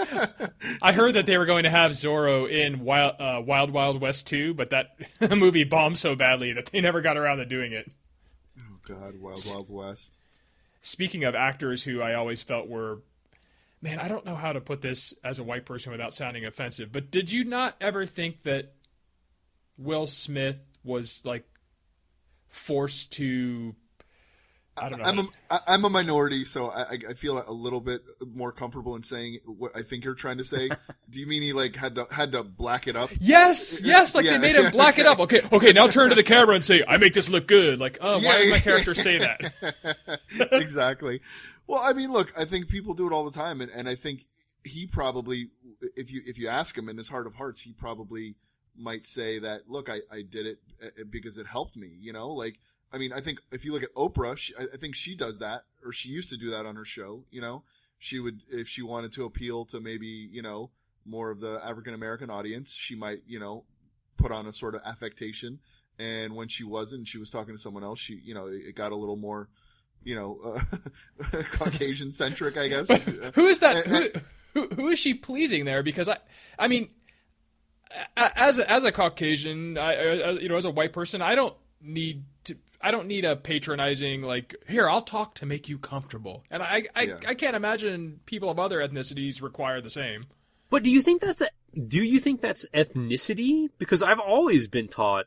A: I heard that they were going to have Zorro in Wild uh, Wild, Wild West two, but that movie bombed so badly that they never got around to doing it.
F: Oh God, Wild Wild West.
A: Speaking of actors who I always felt were, man, I don't know how to put this as a white person without sounding offensive, but did you not ever think that Will Smith was like forced to? I don't know.
F: I'm a, I- I'm a minority, so I, I feel a little bit more comfortable in saying what I think you're trying to say. Do you mean he like had to had to black it up?
A: Yes, yes, like
F: Yeah.
A: they made him black it up. Okay, okay, now turn to the camera and say, "I make this look good." Like, oh,
F: Yeah,
A: why did my
F: yeah.
A: character say that?
F: Exactly. Well, I mean, look, I think people do it all the time, and, and I think he probably, if you if you ask him in his heart of hearts, he probably might say that, look, I, I did it uh, because it helped me, you know, like. I mean, I think if you look at Oprah, she, I think she does that, or she used to do that on her show. You know, she would, if she wanted to appeal to maybe, you know, more of the African American audience, she might, you know, put on a sort of affectation. And when she wasn't, she was talking to someone else. She, you know, it got a little more, you know, uh, Caucasian centric, I guess.
A: But who is that? Who, who, who is she pleasing there? Because I, I mean, a- as a, as a Caucasian, I, I, you know, as a white person, I don't need to. I don't need a patronizing like, here, I'll talk to make you comfortable. And I I,
F: Yeah.
A: I can't imagine people of other ethnicities require the same.
B: But do you think that's a, do you think that's ethnicity? Because I've always been taught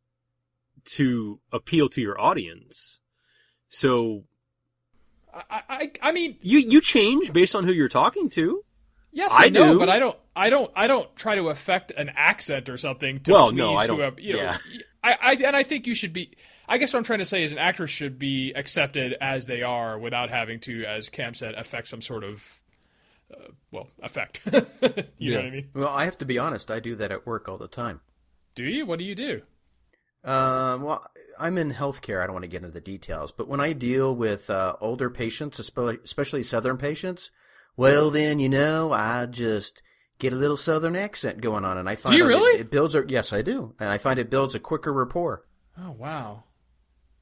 B: to appeal to your audience. So
A: I I, I mean,
B: you you change based on who you're talking to.
A: yes,
B: I
A: I know,
B: do.
A: but I don't I don't I don't try to affect an accent or something to
B: Well,
A: please
B: no, I don't-
A: whoever, you know.
B: yeah.
A: I, I and I think you should be. I guess what I'm trying to say is an actor should be accepted as they are without having to, as Cam said, affect some sort of, uh, well, effect. you
F: Yeah.
A: know what I mean?
C: Well, I have to be honest. I do that at work all the time.
A: Do you? What do you do?
C: Um, well, I'm in healthcare. I don't want to get into the details, but when I deal with uh, older patients, espe- especially Southern patients, well, then you know, I just get a little Southern accent going on, and I find
A: you
C: out
A: really?
C: it, it builds a yes, I do, and I find it builds a quicker rapport.
A: Oh wow.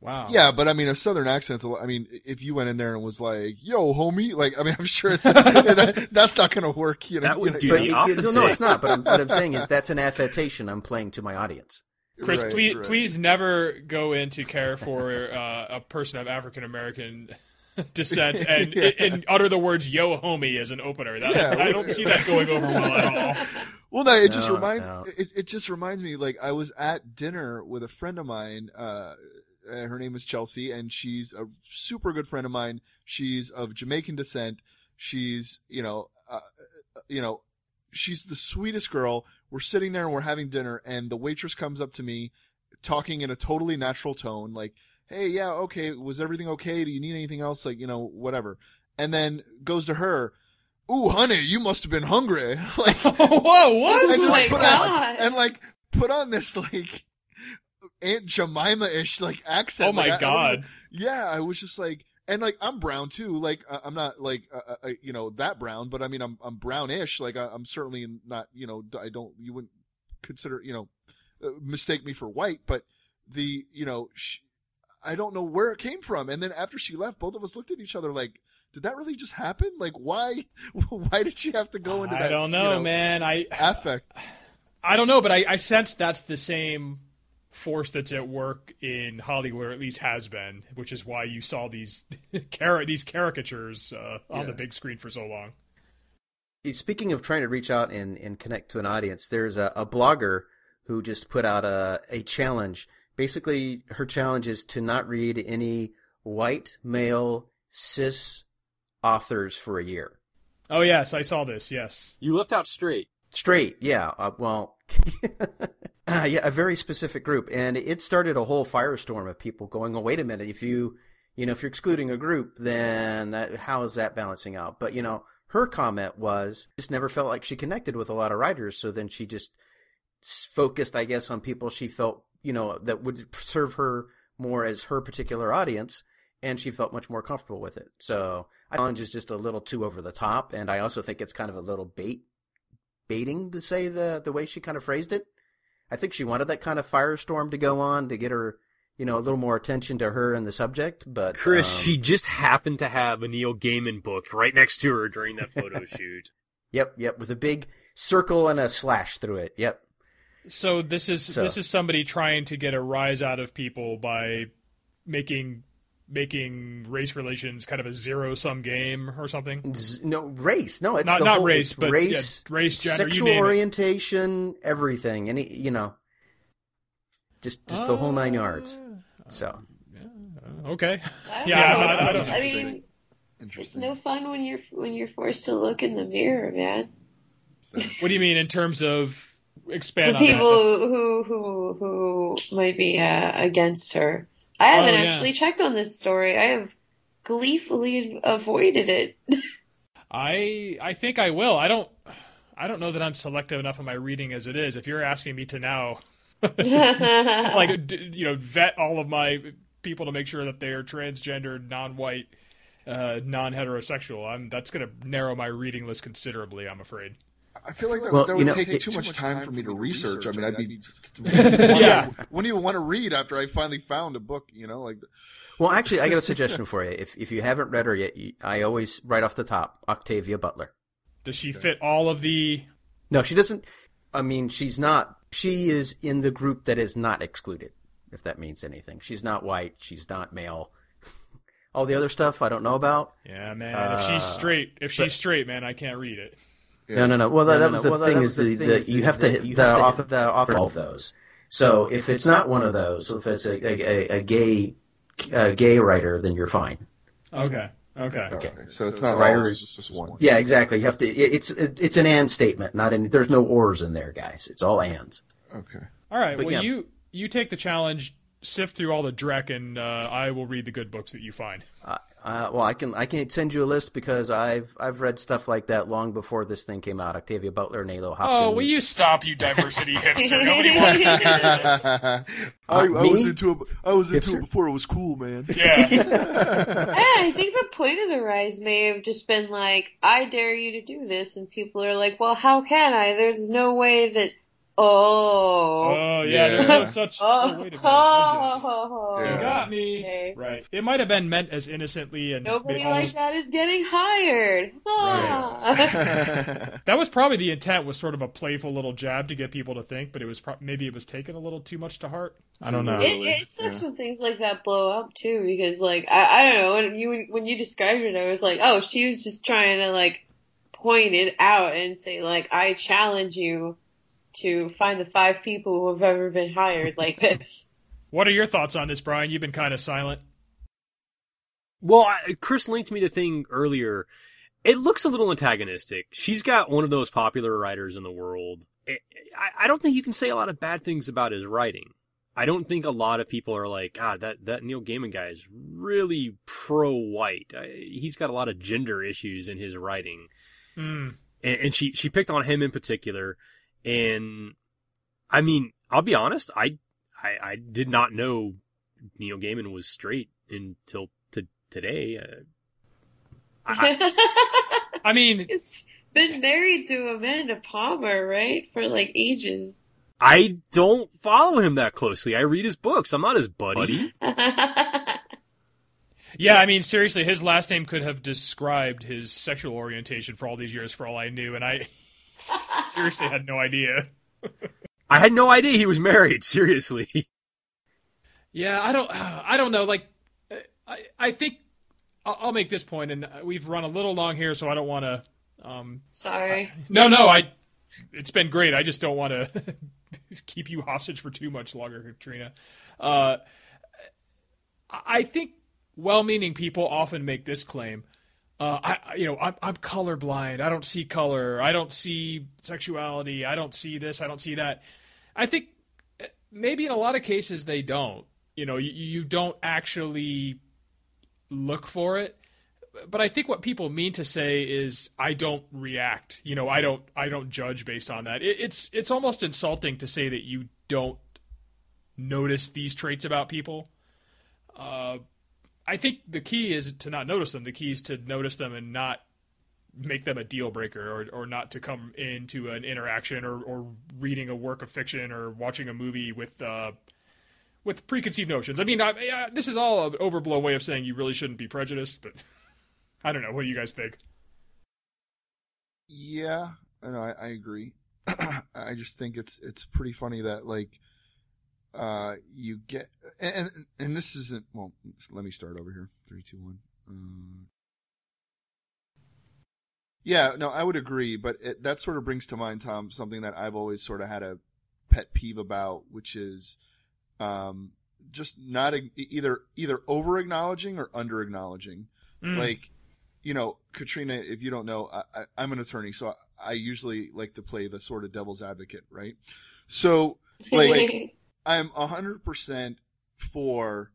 A: Wow.
F: Yeah, but I mean, a southern accent's. a lo- I mean, if you went in there and was like, "Yo, homie," like, I mean, I'm sure it's, that, that's not going to work. You know,
B: That would
F: you
B: do
F: know,
C: But
B: the
C: it- it-
B: opposite.
C: no, no, it's not. But I'm, what I'm saying is that's an affectation I'm playing to my audience.
A: Chris,
F: Right,
A: please,
F: right.
A: please never go into care for uh, a person of African American descent and,
F: Yeah.
A: and utter the words "yo, homie" as an opener. That,
F: Yeah.
A: I don't see that going over well at all.
F: Well, no, it just
C: No,
F: reminds
C: no.
F: it, it just reminds me like I was at dinner with a friend of mine. Uh, uh, her name is Chelsea, and she's a super good friend of mine. She's of Jamaican descent. She's you know, uh, you know, she's the sweetest girl. We're sitting there and we're having dinner, and the waitress comes up to me, talking in a totally natural tone, like, "Hey, yeah, okay, was everything okay? Do you need anything else? Like, you know, whatever." And then goes to her. "Ooh, honey, you must have been hungry." Like,
A: Whoa, what?
F: and
E: Oh
F: just
E: my
F: put
E: God.
F: on and like put on this like Aunt Jemima-ish like accent.
A: Oh my
F: Like, I- I don't
A: God.
F: even- yeah, I was just like, and like I'm brown too. Like I- I'm not like uh, uh, you know that brown, but I mean I'm I'm brownish. Like I- I'm certainly not you know I don't you wouldn't consider you know uh, mistake me for white, but the you know sh- I don't know where it came from. And then after she left, both of us looked at each other like, did that really just happen? Like why why did she have to go into that?
A: I don't know,
F: you know,
A: man. I
F: affect.
A: I don't know, but I, I sense that's the same force that's at work in Hollywood, or at least has been, which is why you saw these car- these caricatures uh, on
F: Yeah.
A: the big screen for so long.
C: Speaking of trying to reach out and, and connect to an audience, there's a, a blogger who just put out a, a challenge. Basically, her challenge is to not read any white, male, cis authors for a year.
A: Oh, yes, I saw this, yes.
B: You left out straight.
C: Straight, yeah. Uh, well, uh, yeah, a very specific group. And it started a whole firestorm of people going, oh, wait a minute, if you, you know, if you're excluding a group, then that, how is that balancing out? But, you know, her comment was, just never felt like she connected with a lot of writers. So then she just focused, I guess, on people she felt, you know, that would serve her more as her particular audience. And she felt much more comfortable with it. So I challenge is just a little too over the top. And I also think it's kind of a little bait, baiting to say the, the way she kind of phrased it. I think she wanted that kind of firestorm to go on to get her, you know, a little more attention to her and the subject. But
B: Chris,
C: um,
B: she just happened to have a Neil Gaiman book right next to her during that photo shoot.
C: Yep, yep, with a big circle and a slash through it. Yep.
A: So this is
C: So-
A: this is somebody trying to get a rise out of people by making making race relations kind of a zero sum game or something.
C: Z- No race. No, it's
A: Not
C: the
A: not
C: whole,
A: race,
C: it's
A: but
C: race,
A: yeah, race, gender,
C: sexual
A: you name it.
C: orientation, everything. Any, you know, just just the whole nine yards. So
A: Okay.
E: I
A: Yeah,
E: don't know.
A: I don't- I don't-
E: I mean, it's
F: Interesting.
E: no fun when you're when you're forced to look in the mirror, man.
A: What do you mean in terms of
E: The
A: expand on
E: people
A: that?
E: who who who might be uh, against her. I haven't
A: Oh, yeah.
E: actually checked on this story. I have gleefully avoided it.
A: I I think I will. I don't I don't know that I'm selective enough in my reading as it is. If you're asking me to now like d- you know vet all of my people to make sure that they are transgender, non-white, uh, non-heterosexual, I'm that's going to narrow my reading list considerably, I'm afraid.
F: I feel like that,
C: Well,
F: that
C: you
F: would
C: know,
F: take
C: it-
F: too much time for me to research. I mean, I'd be
A: Yeah.
F: wouldn't even want to read after I finally found a book. You know, like
C: well, actually, I got a suggestion for you. If if you haven't read her yet, you, I always right off the top, Octavia Butler.
A: Does she fit all of the
C: No, she doesn't. I mean, she's not. She is in the group that is not excluded, if that means anything. She's not white. She's not male. All the other stuff I don't know about.
A: Yeah, man, if she's straight, if she's straight, man, I can't read it.
C: No, no, no. Well, that,
G: No,
C: that
G: no,
C: was
G: no.
C: the
G: Well,
C: thing
G: that
C: is
G: was
C: the,
G: the
C: the,
G: thing is
C: you
G: the-
C: have to
G: the-
C: the,
G: you have to
C: author
G: hit
C: the author all of those. So if it's not one of those, if it's a a, a, a gay a gay writer, then you're fine.
A: Okay, okay.
C: Okay.
F: so it's
C: So
F: not
C: writer
F: all,
C: is-
F: it's just one.
C: Yeah, exactly. You have to. it- It's it, it's an and statement, not any. There's no ors in there, guys. It's all ands.
F: Okay.
A: All right,
C: But
A: well,
C: yeah.
A: you you take the challenge, sift through all the dreck, and uh, I will read the good books that you find.
C: Uh, uh, well, I can I can send you a list because I've I've read stuff like that long before this thing came out. Octavia Butler, Nalo Hopkins.
A: Oh, will you stop, you diversity hipster? Nobody wants to hear it.
F: I, I
C: Uh,
F: was
C: me?
F: into it. I was into
C: Hipster?
F: it before it was cool, man.
A: Yeah.
E: Yeah, I think the point of the rise may have just been like, I dare you to do this, and people are like, well, how can I? There's no way that Oh.
A: Oh, yeah,
F: Yeah.
A: there's no such.
E: Oh.
A: Oh, wait a minute. I get it.
E: Oh.
A: You
F: Yeah.
A: got me.
E: Okay.
A: Right. It might have been meant as innocently and
E: Nobody
A: maybe
E: like
A: almost-
E: that is getting hired. Ah.
A: that was probably the intent, was sort of a playful little jab to get people to think, but it was pro- maybe it was taken a little too much to heart. I don't know.
E: It, it sucks when things like that blow up too, because like I, I don't know, when you when you described it, I was like, oh, she was just trying to like point it out and say like, I challenge you to find the five people who have ever been hired like this.
A: What are your thoughts on this, Brian? You've been kind of silent.
B: Well, I, Chris linked me the thing earlier. It looks a little antagonistic. She's got one of those popular writers in the world. I, I don't think you can say a lot of bad things about his writing. I don't think a lot of people are like, God, that, that Neil Gaiman guy is really pro-white. I, he's got a lot of gender issues in his writing.
A: Mm.
B: And, and she, she picked on him in particular. And, I mean, I'll be honest, I, I, I did not know Neil Gaiman was straight until t- today. Uh, I,
A: I mean,
E: He's been married to Amanda Palmer, right, for like ages.
B: I don't follow him that closely. I read his books. I'm not his buddy.
A: yeah, I mean, seriously, his last name could have described his sexual orientation for all these years, for all I knew, and I seriously had no idea.
B: I had no idea he was married. Seriously.
A: Yeah, I don't, I don't know. Like, I, I think I'll, I'll make this point, and we've run a little long here, so I don't want to. Um,
E: Sorry.
A: no, no, I. It's been great. I just don't want to keep you hostage for too much longer, Katrina. Uh, I think well-meaning people often make this claim. Uh, I, you know, I'm, I'm colorblind. I don't see color. I don't see sexuality. I don't see this. I don't see that. I think maybe in a lot of cases they don't. You know, you, you don't actually look for it. But I think what people mean to say is, I don't react. You know, I don't, I don't judge based on that. It, it's, it's almost insulting to say that you don't notice these traits about people. Uh, I think the key is to not notice them. The key is to notice them and not make them a deal breaker, or, or not to come into an interaction, or, or reading a work of fiction, or watching a movie with, uh, with preconceived notions. I mean, I, I, this is all an overblown way of saying you really shouldn't be prejudiced, but I don't know. What do you guys think?
F: Yeah, I know. I, I agree. I just think it's it's pretty funny that like uh, you get and and this isn't well. Let me start over here. Three, two, one. Um, yeah, no, I would agree, but it, that sort of brings to mind, Tom, something that I've always sort of had a pet peeve about, which is um, just not either either over acknowledging or under acknowledging, mm. like. You know, Katrina, if you don't know, I, I, I'm an attorney, so I, I usually like to play the sort of devil's advocate, right? So, like, I'm one hundred percent for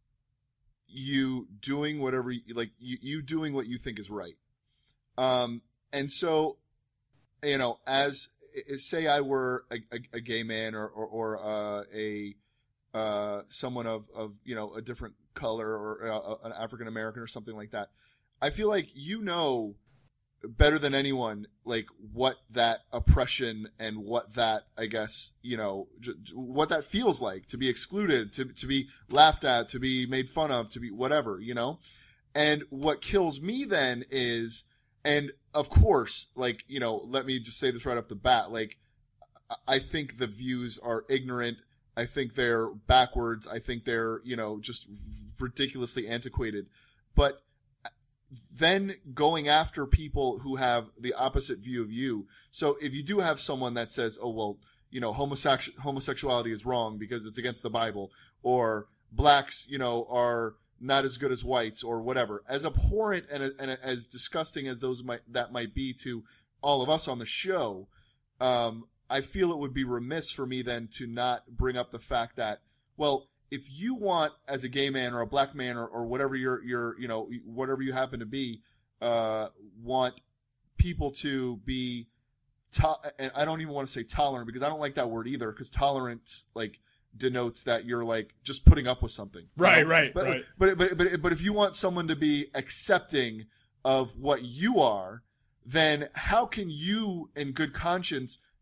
F: you doing whatever, you, like, you, you doing what you think is right. Um, and so, you know, as, say I were a, a, a gay man or, or, or uh, a, uh, someone of, of, you know, a different color, or uh, an African American or something like that, I feel like you know better than anyone, like, what that oppression and what that, I guess, you know, j- what that feels like to be excluded, to to be laughed at, to be made fun of, to be whatever, you know? And what kills me then is, and of course, like, you know, let me just say this right off the bat, like, I think the views are ignorant. I think they're backwards. I think they're, you know, just ridiculously antiquated. But then going after people who have the opposite view of you. So if you do have someone that says, oh, well, you know, homosexu- homosexuality is wrong because it's against the Bible, or blacks, you know, are not as good as whites, or whatever, as abhorrent and, and as disgusting as those might, that might be to all of us on the show, um, I feel it would be remiss for me then to not bring up the fact that, well, if you want, as a gay man or a black man or, or whatever you're, you're, you know, whatever you happen to be, uh, want people to be, to- and I don't even want to say tolerant, because I don't like that word either, because tolerance, like, denotes that you're, like, just putting up with something.
A: Right,
F: you know?
A: right,
F: but,
A: right.
F: But, but, but, but if you want someone to be accepting of what you are, then how can you, in good conscience,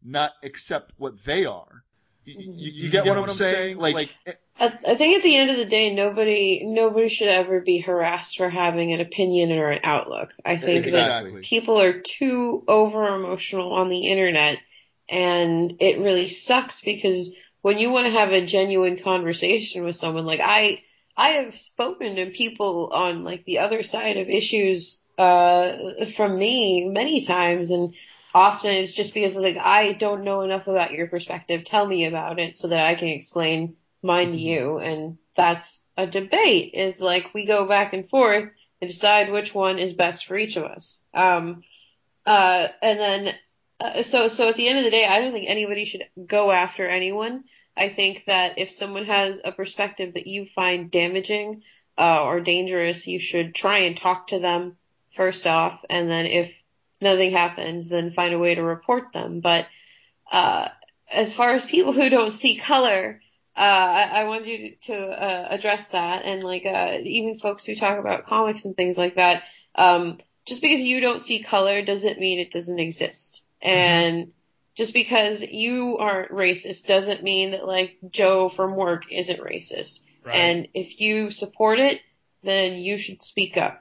F: not accept what they are. You, you, you get, get what, what I'm saying? saying? Like, like
E: I, I think at the end of the day, nobody nobody should ever be harassed for having an opinion or an outlook. I think exactly. that people are too over emotional on the internet, and it really sucks because when you want to have a genuine conversation with someone, like I I have spoken to people on like the other side of issues uh from me many times, and often it's just because like I don't know enough about your perspective. Tell me about it so that I can explain mine to you. And that's a debate. Is like we go back and forth and decide which one is best for each of us. Um, uh, and then uh, so so at the end of the day, I don't think anybody should go after anyone. I think that if someone has a perspective that you find damaging uh, or dangerous, you should try and talk to them first off, and then if nothing happens, then find a way to report them. But uh, as far as people who don't see color, uh, I, I wanted you to uh, address that. And like uh, even folks who talk about comics and things like that, um, just because you don't see color doesn't mean it doesn't exist. And just because you aren't racist doesn't mean that like Joe from work isn't racist. Right. And if you support it, then you should speak up.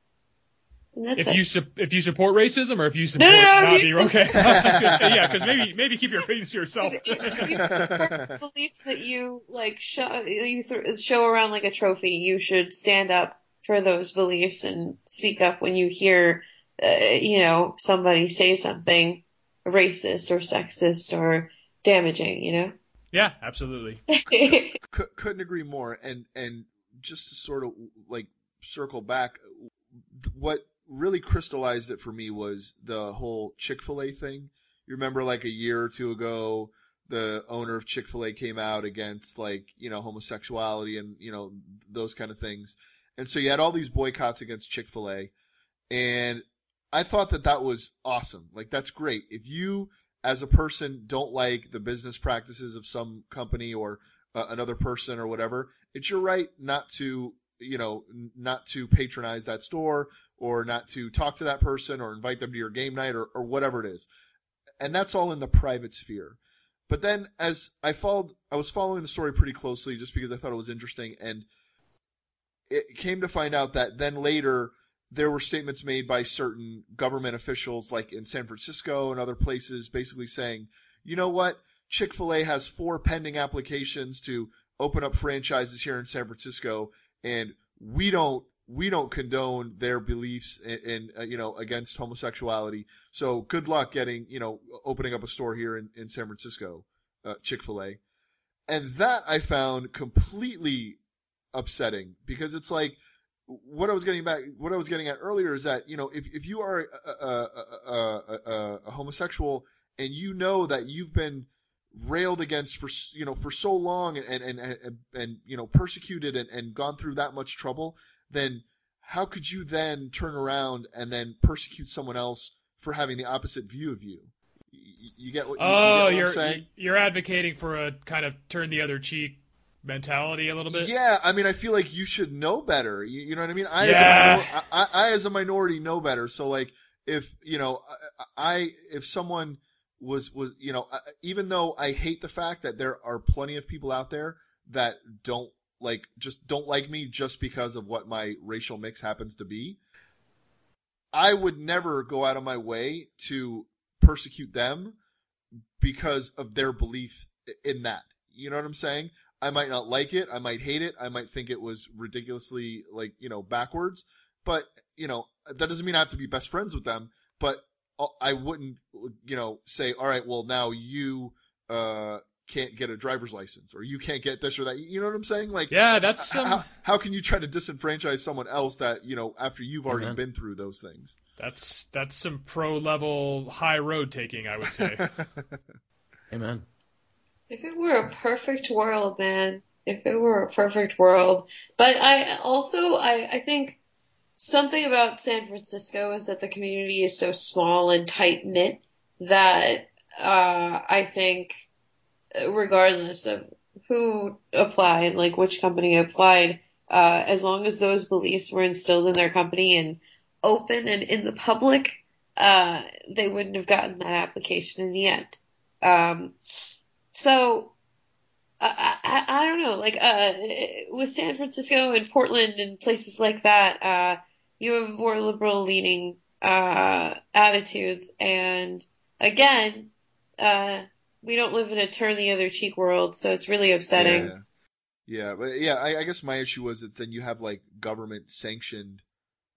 A: If
E: it.
A: you su- if you support racism, or if you support
E: no, no, no,
A: not
E: you
A: being okay, yeah, because maybe maybe keep your opinions to yourself.
E: If, if you support beliefs that you like show you th- show around like a trophy, you should stand up for those beliefs and speak up when you hear, uh, you know, somebody say something racist or sexist or damaging. You know.
A: Yeah, absolutely.
F: C- couldn't agree more. And and just to sort of like circle back, what really crystallized it for me was the whole Chick-fil-A thing. You remember like a year or two ago, the owner of Chick-fil-A came out against like, you know, homosexuality and, you know, those kind of things. And so you had all these boycotts against Chick-fil-A. And I thought that that was awesome. Like, that's great. If you, as a person, don't like the business practices of some company or uh, another person or whatever, it's your right not to, you know, not to patronize that store or not to talk to that person or invite them to your game night or, or whatever it is. And that's all in the private sphere. But then as I followed, I was following the story pretty closely just because I thought it was interesting. And it came to find out that then later there were statements made by certain government officials like in San Francisco and other places basically saying, you know what, Chick-fil-A has four pending applications to open up franchises here in San Francisco, and we don't we don't condone their beliefs in, in uh, you know, against homosexuality. So good luck getting, you know, opening up a store here in, in San Francisco, uh, Chick-fil-A. And that I found completely upsetting because it's like what I was getting back, what I was getting at earlier is that, you know, if, if you are a, a, a, a, a homosexual and you know that you've been railed against for, you know, for so long and, and, and, and you know, persecuted and, and gone through that much trouble, then how could you then turn around and then persecute someone else for having the opposite view of you? You, you get what, you,
A: oh,
F: you get what
A: you're,
F: I'm saying?
A: You're advocating for a kind of turn the other cheek mentality a little bit.
F: Yeah, I mean, I feel like you should know better. You, you know what I mean? I,
A: yeah.
F: as a minor, I, I, as a minority, know better. So, like, if you know, I, I if someone was was you know, even though I hate the fact that there are plenty of people out there that don't like just don't like me just because of what my racial mix happens to be, I would never go out of my way to persecute them because of their belief in that. You know what I'm saying? I might not like it. I might hate it. I might think it was ridiculously, like, you know, backwards. But, you know, that doesn't mean I have to be best friends with them. But I wouldn't, you know, say, all right, well, now you uh, can't get a driver's license or you can't get this or that. You know what I'm saying? Like,
A: yeah, that's some...
F: how, how can you try to disenfranchise someone else that, you know, after you've already
C: mm-hmm.
F: been through those things?
A: That's that's some pro level high road taking, I would say.
C: Amen.
E: If it were a perfect world, man, if it were a perfect world. But I also, I, I think something about San Francisco is that the community is so small and tight-knit that uh, I think regardless of who applied, like which company applied, uh, as long as those beliefs were instilled in their company and open and in the public, uh, they wouldn't have gotten that application in the end. Um, so I, I, I don't know, like uh, with San Francisco and Portland and places like that, uh, you have more liberal leaning uh, attitudes, and again, uh, we don't live in a turn the other cheek world, so it's really upsetting.
F: Yeah, yeah, but yeah, I, I guess my issue was that then you have like government sanctioned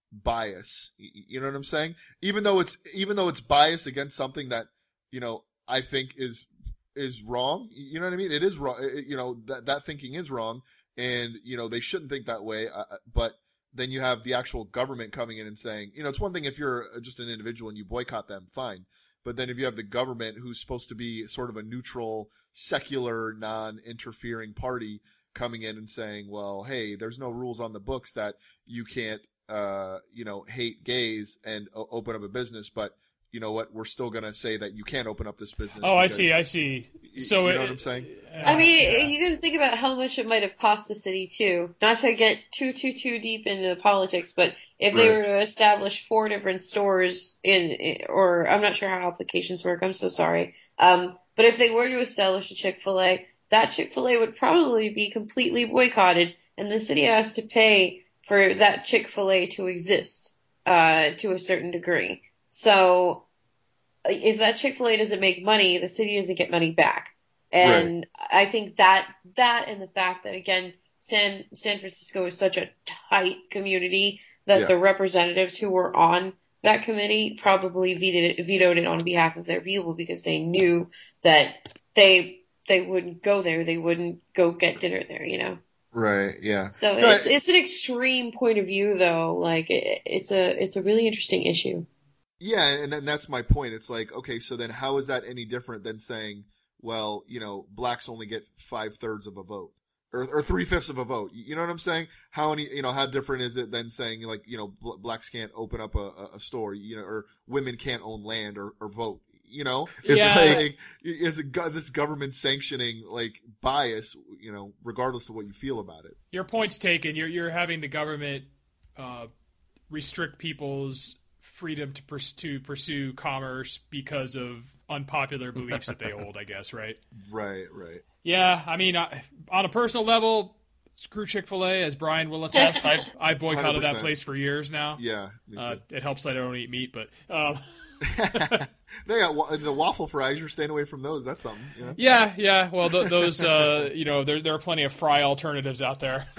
F: bias. You know what I'm saying? Even though it's even though it's bias against something that, you know, I think is is wrong. You know what I mean? It is wrong. It, you know, that that thinking is wrong, and you know they shouldn't think that way. Uh, but then you have the actual government coming in and saying, you know, it's one thing if you're just an individual and you boycott them, fine. But then if you have the government who's supposed to be sort of a neutral, secular, non-interfering party coming in and saying, well, hey, there's no rules on the books that you can't, uh, you know, hate gays and o- open up a business, but you know what? We're still going to say that you can't open up this business.
A: Oh, I see, I see. So
F: you
A: it,
F: know what I'm saying?
A: Uh,
E: I mean,
A: yeah.
E: you got to think about how much it might have cost the city too. Not to get too, too, too deep into the politics, but if they
F: Right.
E: were to establish four different stores in, or I'm not sure how applications work. I'm so sorry. Um, but if they were to establish a Chick-fil-A, that Chick-fil-A would probably be completely boycotted, and the city has to pay for that Chick-fil-A to exist, uh, to a certain degree. So if that Chick-fil-A doesn't make money, the city doesn't get money back. And right. I think that that and the fact that, again, San San Francisco is such a tight community that yeah. the representatives who were on that committee probably vetoed it, vetoed it on behalf of their people because they knew that they they wouldn't go there. They wouldn't go get dinner there, you know?
F: Right, yeah.
E: So
F: no,
E: it's I, it's an extreme point of view, though. Like, it, it's a it's a really interesting issue.
F: Yeah, and then that's my point. It's like, okay, so then how is that any different than saying, well, you know, blacks only get five thirds of a vote or, or three fifths of a vote? You know what I'm saying? How any, you know, how different is it than saying like, you know, bl- blacks can't open up a, a store, you know, or women can't own land or, or vote? You know, it's
A: yeah.
F: like it's a this government sanctioning like bias, you know, regardless of what you feel about it.
A: Your point's taken. You're you're having the government uh, restrict people's freedom to pers- to pursue commerce because of unpopular beliefs that they hold, I guess, right?
F: Right, right.
A: Yeah, I mean, I, on a personal level, screw Chick-fil-A, as Brian will attest. I've I've boycotted one hundred percent that place for years now.
F: Yeah,
A: uh, it helps that I don't eat meat, but. Um,
F: they got the waffle fries. You're staying away from those. That's something. You know?
A: Yeah, yeah. Well, th- those, uh, you know, there there are plenty of fry alternatives out there.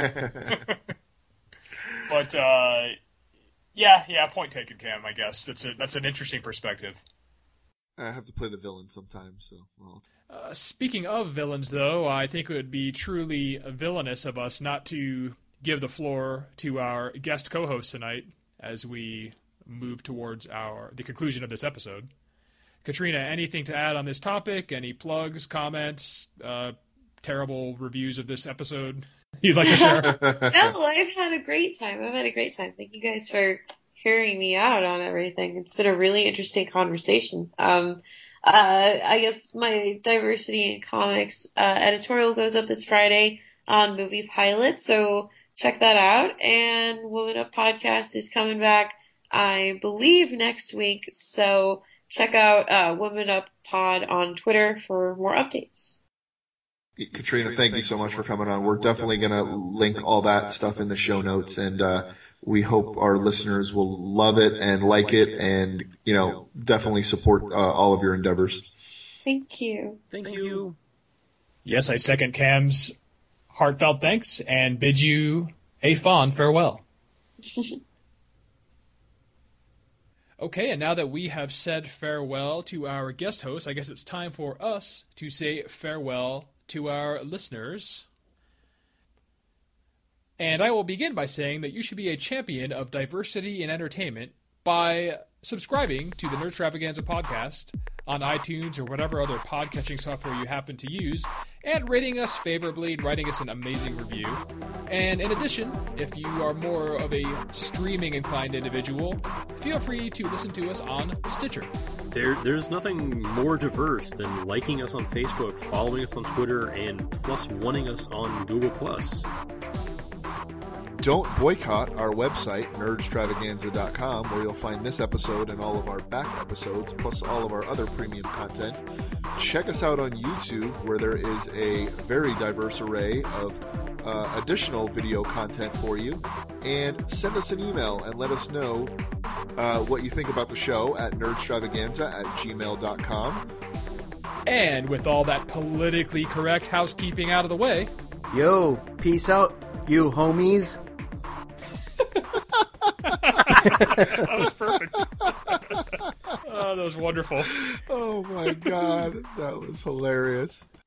A: But uh, yeah, yeah. Point taken, Cam. I guess that's a, that's an interesting perspective.
F: I have to play the villain sometimes. So, well.
A: Uh, speaking of villains, though, I think it would be truly villainous of us not to give the floor to our guest co-host tonight as we move towards our the conclusion of this episode. Katrina, anything to add on this topic? Any plugs, comments, uh, terrible reviews of this episode you'd like to share?
E: No, I've had a great time. I've had a great time. Thank you guys for hearing me out on everything. It's been a really interesting conversation. Um, uh, I guess my Diversity in Comics uh, editorial goes up this Friday on Movie Pilot, so check that out. And Woman Up Podcast is coming back, I believe, next week. So check out uh, Woman Up Pod on Twitter for more updates.
F: Katrina, Katrina thank, thank you so much for coming on. We're definitely going to link all that stuff in the show notes, and uh, we hope our listeners will love it and like it, and you know, definitely support uh, all of your endeavors.
E: Thank you.
B: Thank you.
A: Yes, I second Cam's heartfelt thanks and bid you a fond farewell. Okay, and now that we have said farewell to our guest host, I guess it's time for us to say farewell to our listeners. And I will begin by saying that you should be a champion of diversity in entertainment by subscribing to the Nerdstravaganza podcast on iTunes or whatever other podcatching software you happen to use, and rating us favorably and writing us an amazing review. And in addition, if you are more of a streaming-inclined individual, feel free to listen to us on Stitcher.
B: There, there's nothing more diverse than liking us on Facebook, following us on Twitter, and plus wanting us on Google Plus.
F: don't boycott our website, nerdstravaganza dot com, where you'll find this episode and all of our back episodes, plus all of our other premium content. Check us out on YouTube, where there is a very diverse array of uh, additional video content for you. And send us an email and let us know uh, what you think about the show at nerdstravaganza at gmail dot com.
A: And with all that politically correct housekeeping out of the way...
C: Yo, peace out, you homies.
A: That was perfect. Oh, that was wonderful.
F: Oh my god, that was hilarious.